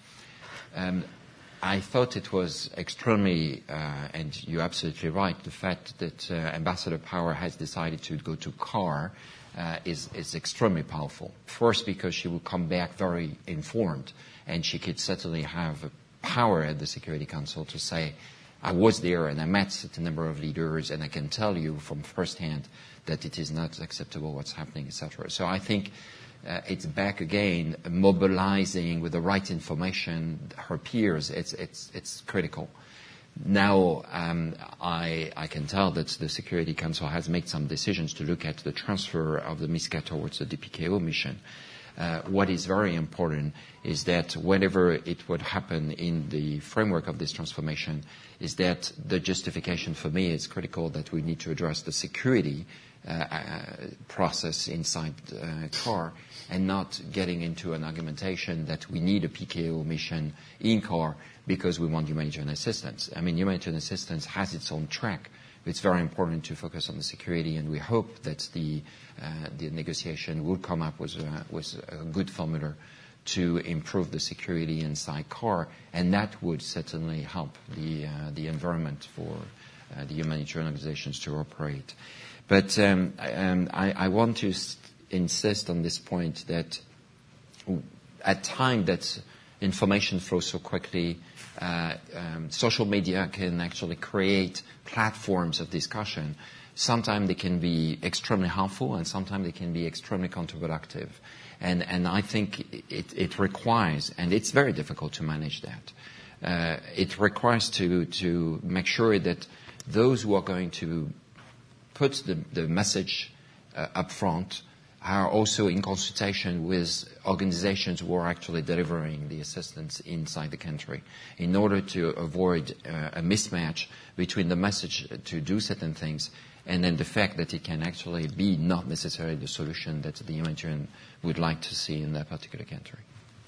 Um, I thought it was extremely, uh, and you're absolutely right, the fact that uh, Ambassador Power has decided to go to C A R uh, is, is extremely powerful. First, because she will come back very informed, and she could certainly have a power at the Security Council to say, I was there and I met a certain number of leaders, and I can tell you from firsthand that it is not acceptable what's happening, et cetera. So I think uh, it's back again, mobilizing with the right information her peers. It's it's it's critical. Now um, I I can tell that the Security Council has made some decisions to look at the transfer of the MISCA towards the D P K O mission. Uh, what is very important is that whenever it would happen in the framework of this transformation, is that the justification for me is critical that we need to address the security uh, uh, process inside uh, car, and not getting into an argumentation that we need a P K O mission in car because we want humanitarian assistance. I mean, humanitarian assistance has its own track. It's very important to focus on the security, and we hope that the uh, the negotiation will come up with a, with a good formula to improve the security inside car, and that would certainly help the uh, the environment for uh, the humanitarian organizations to operate. But um, um, I, I want to st- insist on this point that at time that information flows so quickly, uh, um, social media can actually create platforms of discussion. Sometimes they can be extremely harmful, and sometimes they can be extremely counterproductive. And, and I think it, it requires, and it's very difficult to manage that, uh, it requires to, to make sure that those who are going to put the, the message uh, up front are also in consultation with organizations who are actually delivering the assistance inside the country, in order to avoid uh, a mismatch between the message to do certain things and then the fact that it can actually be not necessarily the solution that the humanitarian would like to see in that particular country.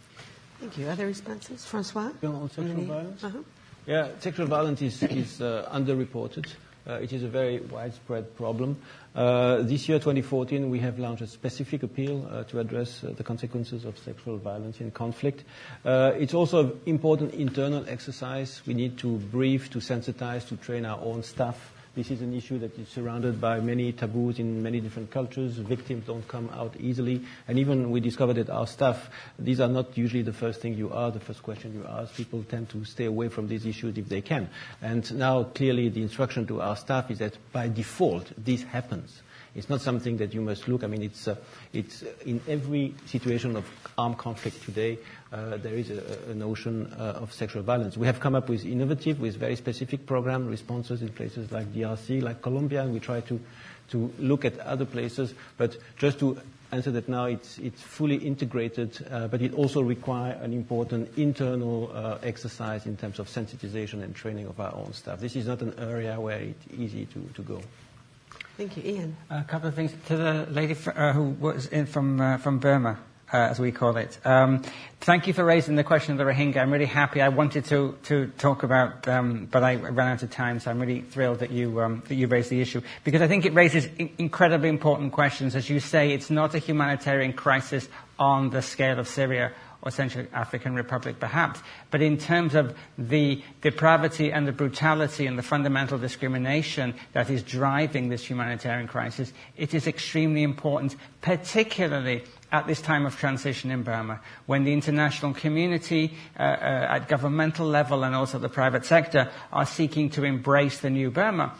Thank you. Other responses? Francois? On sexual Any? violence? Uh-huh. Yeah, sexual violence is, is uh, underreported. Uh, it is a very widespread problem. Uh, this year, twenty fourteen, we have launched a specific appeal uh, to address uh, the consequences of sexual violence in conflict. Uh, it's also an important internal exercise. We need to brief, to sensitize, to train our own staff. This is an issue that is surrounded by many taboos in many different cultures. Victims don't come out easily. And even we discovered that our staff, these are not usually the first thing you ask, the first question you ask. People tend to stay away from these issues if they can. And now, clearly, the instruction to our staff is that by default, this happens. It's not something that you must look. I mean, it's, uh, it's in every situation of armed conflict today, uh, there is a, a notion uh, of sexual violence. We have come up with innovative, with very specific program responses in places like D R C, like Colombia, and we try to, to look at other places. But just to answer that now, it's, it's fully integrated, uh, but it also requires an important internal uh, exercise in terms of sensitization and training of our own staff. This is not an area where it's easy to, to go. Thank you. Ian? A couple of things to the lady fr- uh, who was in from uh, from Burma, uh, as we call it. Um, thank you for raising the question of the Rohingya. I'm really happy. I wanted to to talk about, um, but I ran out of time, so I'm really thrilled that you um, that you raised the issue, because I think it raises in- incredibly important questions. As you say, it's not a humanitarian crisis on the scale of Syria or Central African Republic, perhaps. But in terms of the depravity and the brutality and the fundamental discrimination that is driving this humanitarian crisis, it is extremely important, particularly at this time of transition in Burma, when the international community uh, uh, at governmental level and also the private sector are seeking to embrace the new Burma.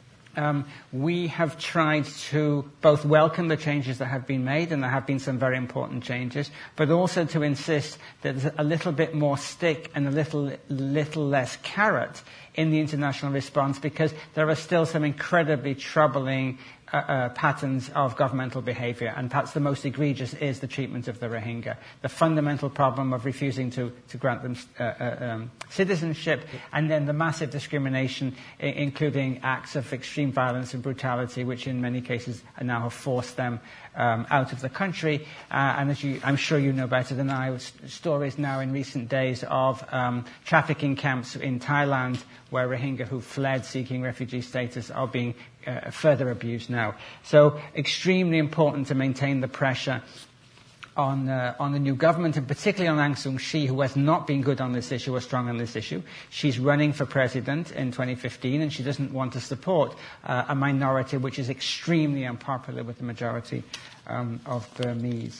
Um, we have tried to both welcome the changes that have been made, and there have been some very important changes, but also to insist that there's a little bit more stick and a little, little less carrot in the international response, because there are still some incredibly troubling Uh, uh, patterns of governmental behavior, and perhaps the most egregious is the treatment of the Rohingya. The fundamental problem of refusing to, to grant them uh, uh, um, citizenship, and then the massive discrimination, I- including acts of extreme violence and brutality, which in many cases now have forced them um, out of the country. Uh, and as you, I'm sure you know better than I, stories now in recent days of um, trafficking camps in Thailand, where Rohingya who fled seeking refugee status are being uh, further abused now. So extremely important to maintain the pressure on uh, on the new government, and particularly on Aung San Suu Kyi, who has not been good on this issue or strong on this issue. She's running for president in twenty fifteen, and she doesn't want to support uh, a minority which is extremely unpopular with the majority um, of Burmese.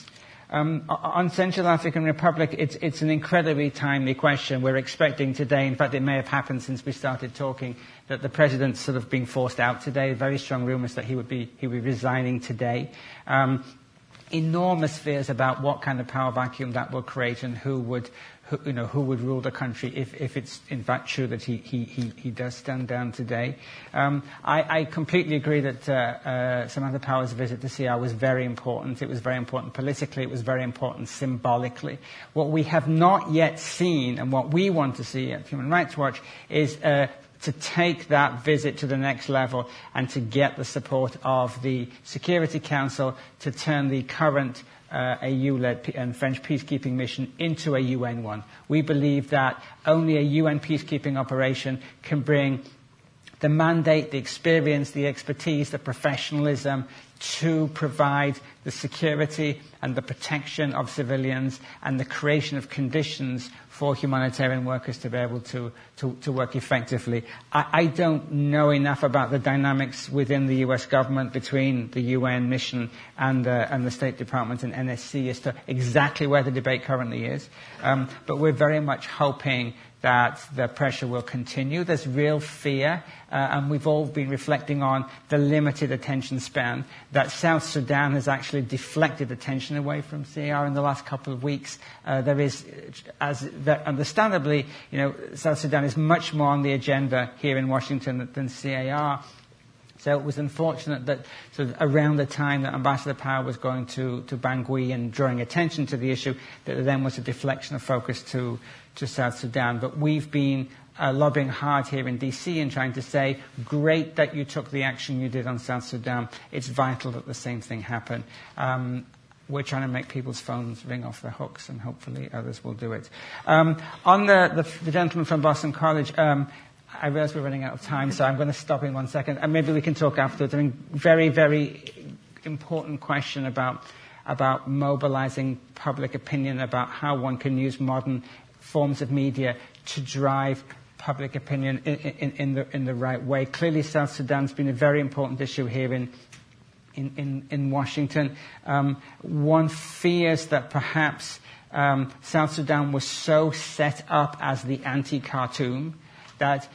Um, on Central African Republic, it's, it's an incredibly timely question. We're expecting today, in fact it may have happened since we started talking, that the president's sort of being forced out today. Very strong rumours that he would be, he would be resigning today. Um, enormous fears about what kind of power vacuum that will create and who would, who, you know, who would rule the country if, if it's in fact true that he, he, he, he does stand down today. Um, I, I completely agree that uh, uh, Samantha Power's visit to C R was very important. It was very important politically. It was very important symbolically. What we have not yet seen, and what we want to see at Human Rights Watch, is uh, to take that visit to the next level and to get the support of the Security Council to turn the current uh, A U-led P- and French peacekeeping mission into a U N one. We believe that only a U N peacekeeping operation can bring the mandate, the experience, the expertise, the professionalism to provide the security and the protection of civilians and the creation of conditions for humanitarian workers to be able to, to, to work effectively. I, I don't know enough about the dynamics within the U S government between the U N mission and, uh, and the State Department and N S C as to exactly where the debate currently is. Um, but we're very much hoping that the pressure will continue. There's real fear, uh, and we've all been reflecting on the limited attention span that South Sudan has actually deflected attention away from C A R in the last couple of weeks. Uh, there is, as that understandably, you know, South Sudan is much more on the agenda here in Washington than, than C A R. So it was unfortunate that sort of around the time that Ambassador Power was going to, to Bangui and drawing attention to the issue, that there then was a deflection of focus to, to South Sudan. But we've been uh, lobbying hard here in D C and trying to say, great that you took the action you did on South Sudan. It's vital that the same thing happen. Um, we're trying to make people's phones ring off their hooks, and hopefully others will do it. Um, on the, the, the gentleman from Boston College, um, I realize we're running out of time, so I'm going to stop in one second, and maybe we can talk afterwards. I mean, very, very important question about about mobilizing public opinion, about how one can use modern forms of media to drive public opinion in, in, in the in the right way. Clearly, South Sudan's been a very important issue here in in, in, in Washington. Um, one fears that perhaps um, South Sudan was so set up as the anti-Khartoum that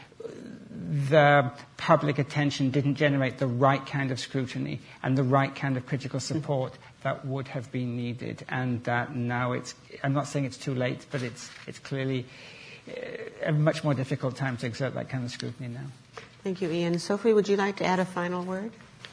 the public attention didn't generate the right kind of scrutiny and the right kind of critical support that would have been needed. And that now it's, I'm not saying it's too late, but it's, it's clearly a much more difficult time to exert that kind of scrutiny now. Thank you, Ian. Sophie, would you like to add a final word?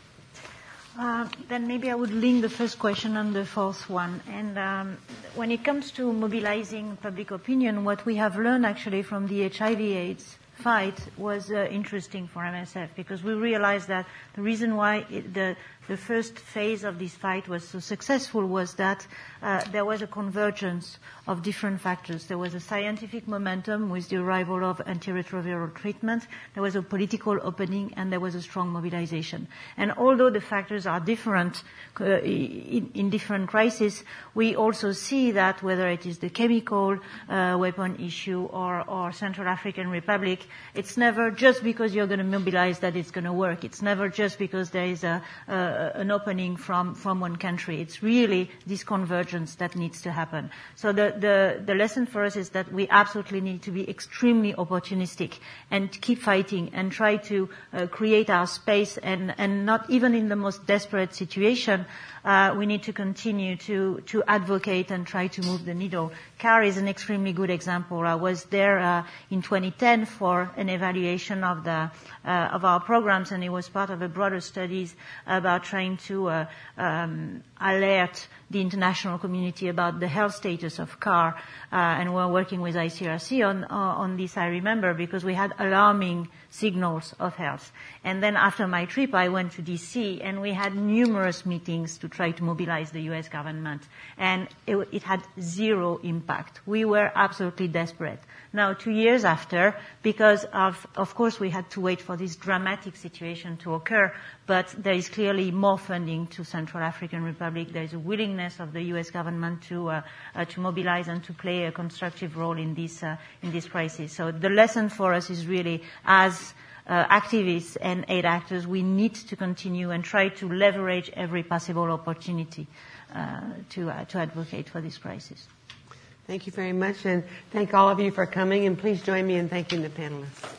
Uh, then maybe I would link the first question and the fourth one. And um, when it comes to mobilizing public opinion, what we have learned actually from the H I V AIDS fight was uh, interesting for M S F, because we realized that the reason why it, the the first phase of this fight was so successful was that uh, there was a convergence of different factors. There was a scientific momentum with the arrival of antiretroviral treatment. There was a political opening, and there was a strong mobilization. And although the factors are different uh, in, in different crises, we also see that whether it is the chemical uh, weapon issue or, or Central African Republic, it's never just because you're going to mobilize that it's going to work. It's never just because there is a, a an opening from, from one country. It's really this convergence that needs to happen. So the, the, the lesson for us is that we absolutely need to be extremely opportunistic and keep fighting and try to uh, create our space, and, and not even in the most desperate situation, uh, we need to continue to, to advocate and try to move the needle. C A R is an extremely good example. I was there uh, in twenty ten for an evaluation of the uh, of our programs, and it was part of a broader studies about trying to uh, um, alert the international community about the health status of C A R, uh, and we're working with I C R C on uh, on this. I remember, because we had alarming signals of health. And then after my trip, I went to D C, and we had numerous meetings to try to mobilize the U S government, and it, it had zero impact. We were absolutely desperate. Now, two years after, because of, of course, we had to wait for this dramatic situation to occur, but there is clearly more funding to Central African Republic. There is a willingness of the U S government to uh, uh, to mobilize and to play a constructive role in this uh, in this crisis. So the lesson for us is really, as uh, activists and aid actors, we need to continue and try to leverage every possible opportunity uh, to, uh, to advocate for this crisis. Thank you very much, and thank all of you for coming, and please join me in thanking the panelists.